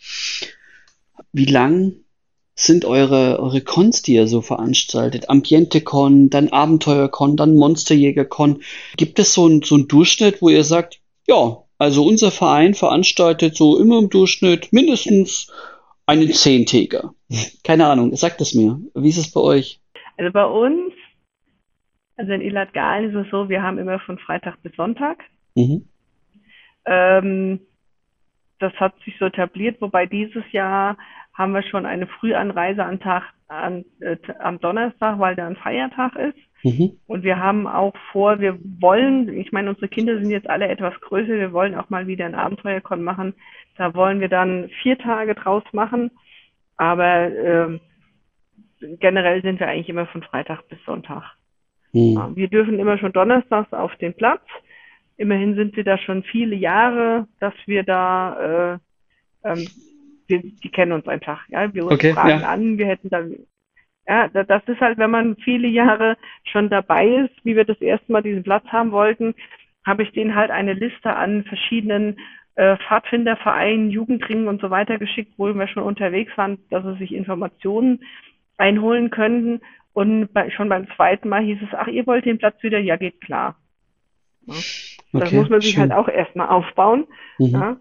Wie lang sind eure, eure Cons, die ihr so veranstaltet? AmbienteCon, dann AbenteuerCon, dann MonsterjägerCon. Gibt es so einen so einen Durchschnitt, wo ihr sagt, ja, also unser Verein veranstaltet so immer im Durchschnitt mindestens einen Zehntäger? Keine Ahnung, sagt es mir. Wie ist es bei euch? Also bei uns, also in Ilat Galen ist es so, wir haben immer von Freitag bis Sonntag. Mhm. Ähm, das hat sich so etabliert, wobei dieses Jahr haben wir schon eine Frühanreise am Tag, an, äh, am Donnerstag, weil da ein Feiertag ist. Mhm. Und wir haben auch vor, wir wollen, ich meine, unsere Kinder sind jetzt alle etwas größer, wir wollen auch mal wieder ein Abenteuercon machen. Da wollen wir dann vier Tage draus machen. Aber ähm, generell sind wir eigentlich immer von Freitag bis Sonntag. Ja, Mhm. wir dürfen immer schon donnerstags auf den Platz. Immerhin sind wir da schon viele Jahre, dass wir da, äh, ähm, wir, die kennen uns einfach. Ja, wir Okay, fragen ja. an, wir hätten dann, ja, da- das ist halt, wenn man viele Jahre schon dabei ist, wie wir das erste Mal diesen Platz haben wollten, habe ich denen halt eine Liste an verschiedenen äh, Pfadfindervereinen, Jugendringen und so weiter geschickt, wo wir schon unterwegs waren, dass sie sich Informationen einholen könnten. Und bei, schon beim zweiten Mal hieß es, ach, ihr wollt den Platz wieder? Ja, geht klar. Ja, das Okay, muss man sich halt schön. auch erstmal aufbauen. Mhm. Ja.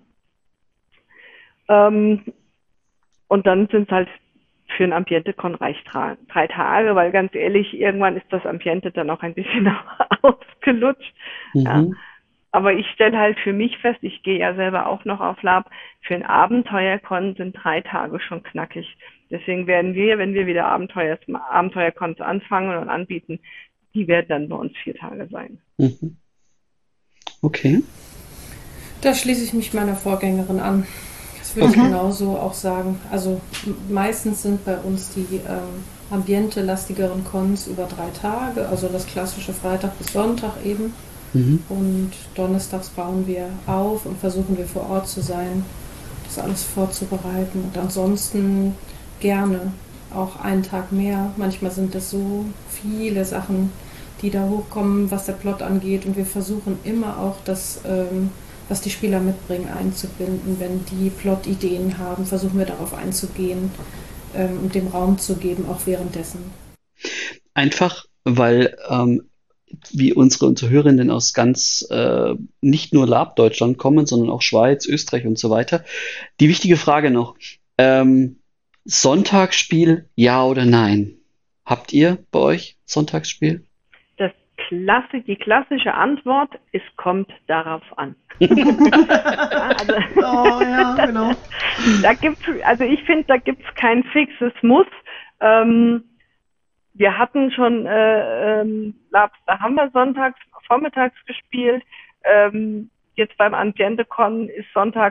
Ähm, und dann sind es halt für ein AmbienteCon reicht drei, drei Tage, weil ganz ehrlich, irgendwann ist das Ambiente dann auch ein bisschen ausgelutscht. Ja. Mhm. Aber ich stelle halt für mich fest, ich gehe ja selber auch noch auf Lab, für ein Abenteuercon sind drei Tage schon knackig. Deswegen werden wir, wenn wir wieder Abenteuer, Abenteuercons anfangen und anbieten, die werden dann bei uns vier Tage sein. Mhm. Okay. Da schließe ich mich meiner Vorgängerin an. Das würde ich Okay. genauso auch sagen. Also m- meistens sind bei uns die ähm, ambiente-lastigeren Cons über drei Tage, also das klassische Freitag bis Sonntag eben. Mhm. Und donnerstags bauen wir auf und versuchen wir vor Ort zu sein, das alles vorzubereiten. Und ansonsten gerne auch einen Tag mehr. Manchmal sind es so viele Sachen, die da hochkommen, was der Plot angeht. Und wir versuchen immer auch das, ähm, was die Spieler mitbringen, einzubinden. Wenn die Plot-Ideen haben, versuchen wir darauf einzugehen ähm, und dem Raum zu geben, auch währenddessen. Einfach, weil ähm, wie unsere, unsere Hörerinnen aus ganz äh, nicht nur Lab-Deutschland kommen, sondern auch Schweiz, Österreich und so weiter. Die wichtige Frage noch, ähm, Sonntagsspiel, ja oder nein? Habt ihr bei euch Sonntagsspiel? Das Klasse, die klassische Antwort, es kommt darauf an. Ja, also, Oh ja, genau. da gibt's, also ich finde, da gibt's kein fixes Muss. Ähm, wir hatten schon äh, ähm, Labs, da haben wir sonntags, vormittags gespielt. Ähm, jetzt beim AmbienteCon ist Sonntag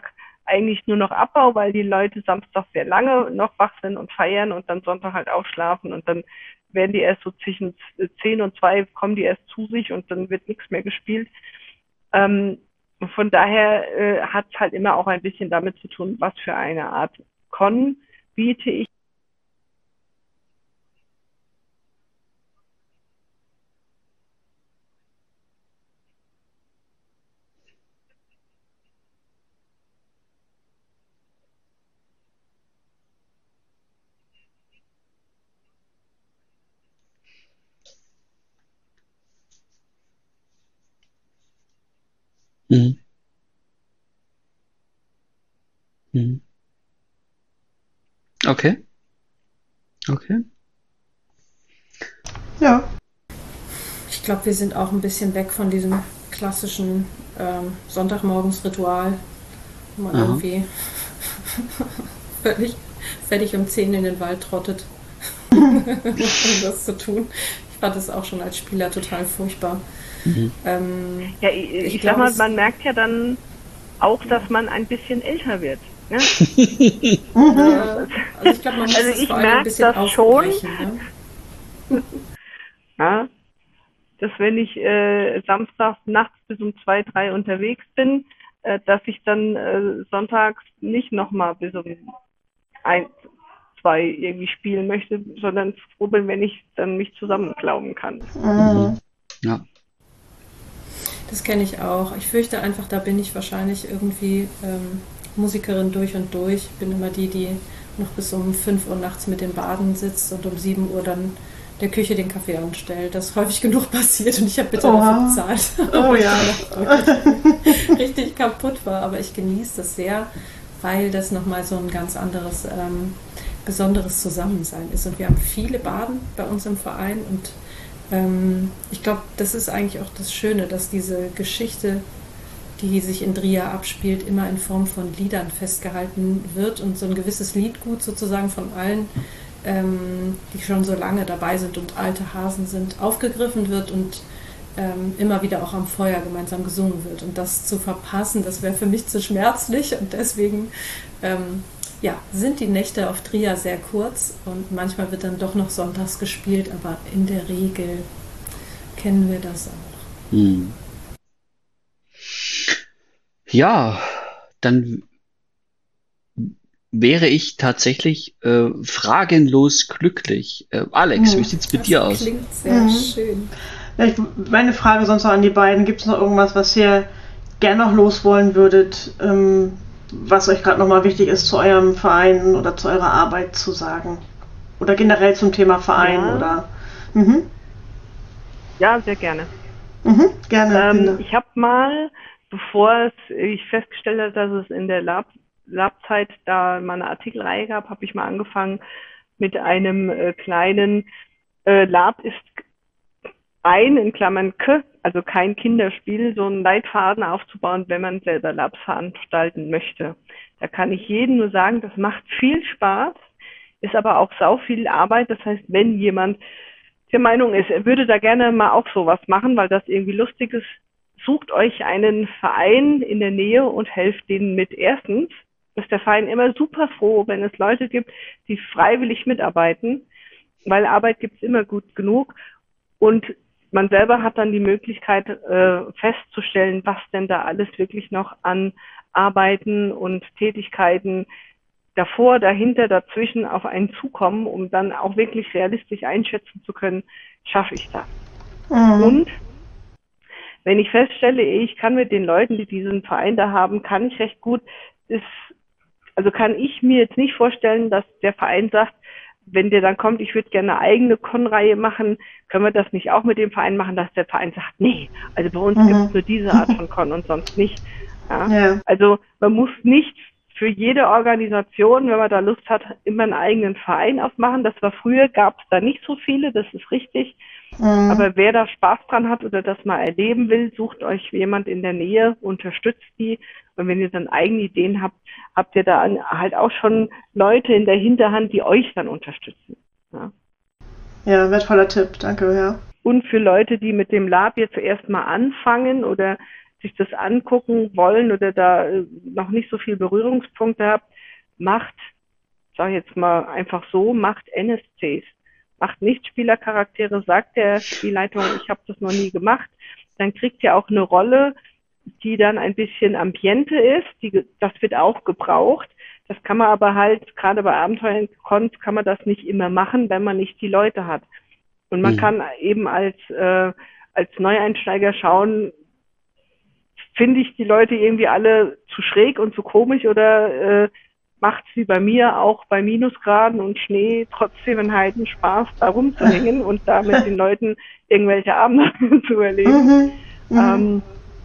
eigentlich nur noch Abbau, weil die Leute Samstag sehr lange noch wach sind und feiern und dann Sonntag halt ausschlafen und dann werden die erst so zwischen zehn und zwei, kommen die erst zu sich und dann wird nichts mehr gespielt. Ähm, von daher äh, hat es halt immer auch ein bisschen damit zu tun, was für eine Art Con biete ich. Mhm. Mhm. Okay. Okay. Ja. Ich glaube, wir sind auch ein bisschen weg von diesem klassischen ähm, Sonntagmorgensritual, wo man Aha. irgendwie völlig fertig um zehn in den Wald trottet, um das zu tun. Ich fand das auch schon als Spieler total furchtbar. Mhm. Ähm, Ja, ich, ich, Ich sag glaube, mal, es- man merkt ja dann auch, dass man ein bisschen älter wird. Ne? äh, also ich glaube, man muss Also das ich vor allem ein merk bisschen das schon. aufbrechen. Ne? Ja, dass wenn ich äh, samstags nachts bis um zwei, drei unterwegs bin, äh, dass ich dann äh, sonntags nicht nochmal bis um eins, zwei irgendwie spielen möchte, sondern froh bin, wenn ich dann mich zusammenklauben kann. Mhm. Ja. Das kenne ich auch. Ich fürchte einfach, da bin ich wahrscheinlich irgendwie ähm, Musikerin durch und durch. Ich bin immer die, die noch bis um fünf Uhr nachts mit den Baden sitzt und um sieben Uhr dann der Küche den Kaffee anstellt. Das ist häufig genug passiert und ich habe bitte Oha. dafür bezahlt. Oh weil ich ja. danach wirklich richtig kaputt war. Aber ich genieße das sehr, weil das nochmal so ein ganz anderes, ähm, besonderes Zusammensein ist. Und wir haben viele Baden bei uns im Verein und ähm, ich glaube, das ist eigentlich auch das Schöne, dass diese Geschichte, die sich in Dria abspielt, immer in Form von Liedern festgehalten wird und so ein gewisses Liedgut sozusagen von allen, ähm, die schon so lange dabei sind und alte Hasen sind, aufgegriffen wird und ähm, immer wieder auch am Feuer gemeinsam gesungen wird. Und das zu verpassen, das wäre für mich zu schmerzlich und deswegen ähm, ja, sind die Nächte auf Dria sehr kurz und manchmal wird dann doch noch sonntags gespielt, aber in der Regel kennen wir das auch. Hm. Ja, dann wäre ich tatsächlich äh, fragenlos glücklich. Äh, Alex, Hm. wie sieht's mit Das dir aus? klingt sehr Mhm. schön. Ja, ich, meine Frage sonst noch an die beiden. Gibt es noch irgendwas, was ihr gerne noch loswollen würdet, ähm, was euch gerade nochmal wichtig ist, zu eurem Verein oder zu eurer Arbeit zu sagen? Oder generell zum Thema Verein? Ja. Oder mhm. Ja, sehr gerne. Mhm. Gerne, Ähm, Linda. ich habe mal, bevor es, ich festgestellt habe, dass es in der Lab, Labzeit da mal eine Artikelreihe gab, habe ich mal angefangen mit einem äh, kleinen äh, Lab ist ein, in Klammern K, also kein Kinderspiel, so einen Leitfaden aufzubauen, wenn man selber Labs veranstalten möchte. Da kann ich jedem nur sagen, das macht viel Spaß, ist aber auch sau viel Arbeit. Das heißt, wenn jemand der Meinung ist, er würde da gerne mal auch sowas machen, weil das irgendwie lustig ist, sucht euch einen Verein in der Nähe und helft denen mit. Erstens ist der Verein immer super froh, wenn es Leute gibt, die freiwillig mitarbeiten, weil Arbeit gibt es immer gut genug und man selber hat dann die Möglichkeit äh, festzustellen, was denn da alles wirklich noch an Arbeiten und Tätigkeiten davor, dahinter, dazwischen auf einen zukommen, um dann auch wirklich realistisch einschätzen zu können, schaffe ich das. Mhm. Und wenn ich feststelle, ich kann mit den Leuten, die diesen Verein da haben, kann ich recht gut, ist, also kann ich mir jetzt nicht vorstellen, dass der Verein sagt, wenn der dann kommt, ich würde gerne eine eigene Con-Reihe machen, können wir das nicht auch mit dem Verein machen, dass der Verein sagt, nee, also bei uns Mhm. gibt es nur diese Art von Con und sonst nicht. Ja? Ja. Also man muss nicht für jede Organisation, wenn man da Lust hat, immer einen eigenen Verein aufmachen. Das war früher, gab es da nicht so viele, das ist richtig. Mhm. Aber wer da Spaß dran hat oder das mal erleben will, sucht euch jemand in der Nähe, unterstützt die. Und wenn ihr dann eigene Ideen habt, habt ihr da halt auch schon Leute in der Hinterhand, die euch dann unterstützen. Ja. Ja, wertvoller Tipp, danke, ja. Und für Leute, die mit dem Lab jetzt zuerst mal anfangen oder sich das angucken wollen oder da noch nicht so viel Berührungspunkte habt, macht, sag ich jetzt mal einfach so, macht N S Cs. Macht Nichtspielercharaktere, sagt der Spielleitung, ich habe das noch nie gemacht, dann kriegt ihr auch eine Rolle, die dann ein bisschen Ambiente ist, die, das wird auch gebraucht. Das kann man aber halt, gerade bei Abenteuercons kann man das nicht immer machen, wenn man nicht die Leute hat. Und man mhm. kann eben als, äh, als Neueinsteiger schauen, finde ich die Leute irgendwie alle zu schräg und zu komisch oder äh, macht es wie bei mir auch bei Minusgraden und Schnee trotzdem einen Heidenspaß, da rumzuhängen und da mit den Leuten irgendwelche Abenteuer zu erleben. Mhm. Ähm,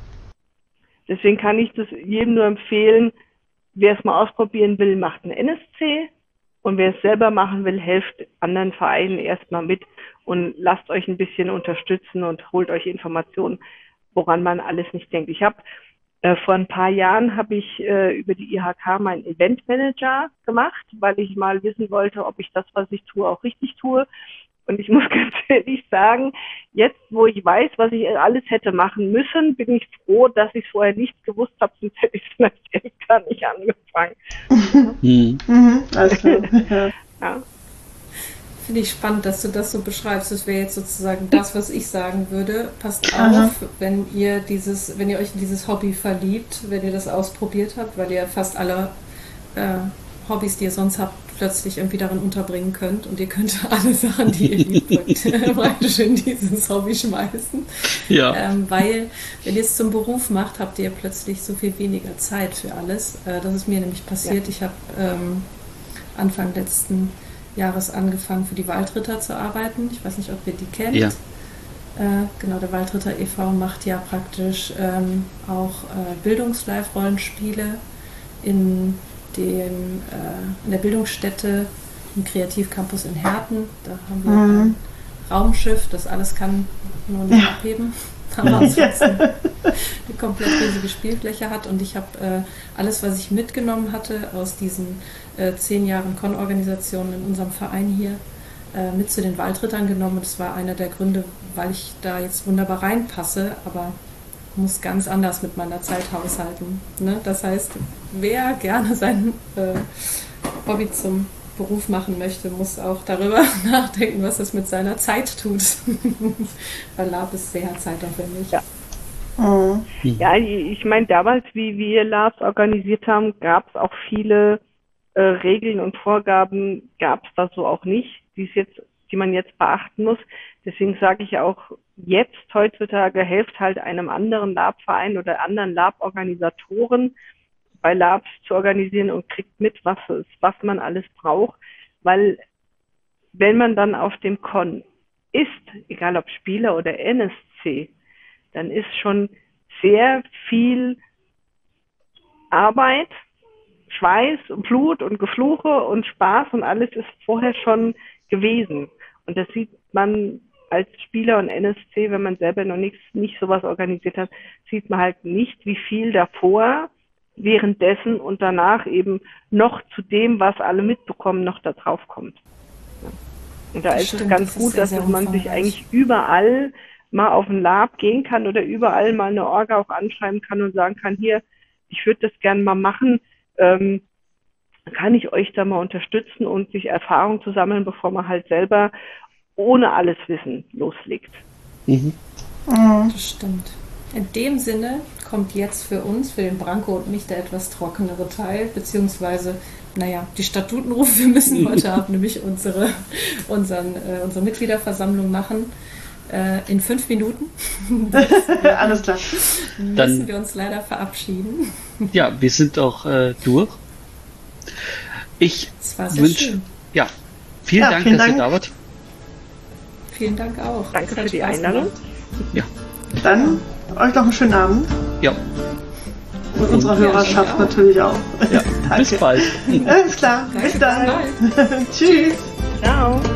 deswegen kann ich das jedem nur empfehlen, wer es mal ausprobieren will, macht einen N S C und wer es selber machen will, helft anderen Vereinen erstmal mit und lasst euch ein bisschen unterstützen und holt euch Informationen, woran man alles nicht denkt. Ich habe Äh, vor ein paar Jahren habe ich äh, über die I H K meinen Eventmanager gemacht, weil ich mal wissen wollte, ob ich das, was ich tue, auch richtig tue. Und ich muss ganz ehrlich sagen, jetzt, wo ich weiß, was ich alles hätte machen müssen, bin ich froh, dass ich es vorher nicht gewusst habe, sonst hätte ich es vielleicht echt gar nicht angefangen. Mhm. Mhm, alles klar. Ja. Ja. Finde ich spannend, dass du das so beschreibst. Das wäre jetzt sozusagen das, was ich sagen würde. Passt Aha. auf, wenn ihr dieses, wenn ihr euch in dieses Hobby verliebt, wenn ihr das ausprobiert habt, weil ihr fast alle äh, Hobbys, die ihr sonst habt, plötzlich irgendwie darin unterbringen könnt und ihr könnt alle Sachen, die ihr liebt, praktisch in dieses Hobby schmeißen. Ja. Ähm, weil, wenn ihr es zum Beruf macht, habt ihr plötzlich so viel weniger Zeit für alles. Äh, das ist mir nämlich passiert. Ja. Ich habe ähm, Anfang letzten Jahres angefangen, für die Waldritter zu arbeiten. Ich weiß nicht, ob ihr die kennt. Ja. Äh, genau, der Waldritter e V macht ja praktisch ähm, auch äh, Bildungs-Live-Rollenspiele in, dem, äh, in der Bildungsstätte im Kreativcampus in Herten. Da haben wir mhm. ein Raumschiff, das alles kann, nur nicht ja. abheben. Aber ansonsten eine komplett riesige Spielfläche hat und ich habe äh, alles, was ich mitgenommen hatte aus diesen äh, zehn Jahren Con-Organisation in unserem Verein hier, äh, mit zu den Waldrittern genommen und das war einer der Gründe, weil ich da jetzt wunderbar reinpasse, aber muss ganz anders mit meiner Zeit haushalten. Ne? Das heißt, wer gerne sein äh, Hobby zum Beruf machen möchte, muss auch darüber nachdenken, was es mit seiner Zeit tut. Weil Lab ist sehr zeitaufwendig. Ja, mhm. ja ich meine, damals, wie wir Labs organisiert haben, gab es auch viele äh, Regeln und Vorgaben, gab es da so auch nicht, die es jetzt, die man jetzt beachten muss. Deswegen sage ich auch, jetzt heutzutage helft halt einem anderen Lab-Verein oder anderen Lab-Organisatoren, bei Labs zu organisieren und kriegt mit, was es, was man alles braucht, weil wenn man dann auf dem Con ist, egal ob Spieler oder N S C, dann ist schon sehr viel Arbeit, Schweiß und Blut und Gefluche und Spaß und alles ist vorher schon gewesen. Und das sieht man als Spieler und N S C, wenn man selber noch nichts, nicht sowas organisiert hat, sieht man halt nicht, wie viel davor, währenddessen und danach eben noch zu dem, was alle mitbekommen, noch da drauf kommt. Ja. Und da das ist stimmt, es ganz das gut, sehr, dass sehr man sich eigentlich überall mal auf ein Lab gehen kann oder überall mal eine Orga auch anschreiben kann und sagen kann, hier, ich würde das gerne mal machen, ähm, kann ich euch da mal unterstützen und sich Erfahrung zu sammeln, bevor man halt selber ohne alles Wissen loslegt. Mhm. Das stimmt. In dem Sinne kommt jetzt für uns, für den Branko und mich, der etwas trockenere Teil, beziehungsweise, naja, die Statutenrufe. Wir müssen heute Abend nämlich unsere, unseren, äh, unsere Mitgliederversammlung machen. Äh, in fünf Minuten. Alles klar. Müssen Dann, wir uns leider verabschieden. Ja, wir sind auch äh, durch. Ich wünsche, ja, vielen ja, Dank, vielen dass Dank. ihr da wart. Vielen Dank auch. Danke Das hat für die Spaß Einladung. gemacht. Ja. Dann euch noch einen schönen Abend. Ja. Und unserer Hörerschaft auch. natürlich auch. Ja. Danke. Bis bald. Alles klar. Danke, Bis dann. bis Tschüss. Ciao.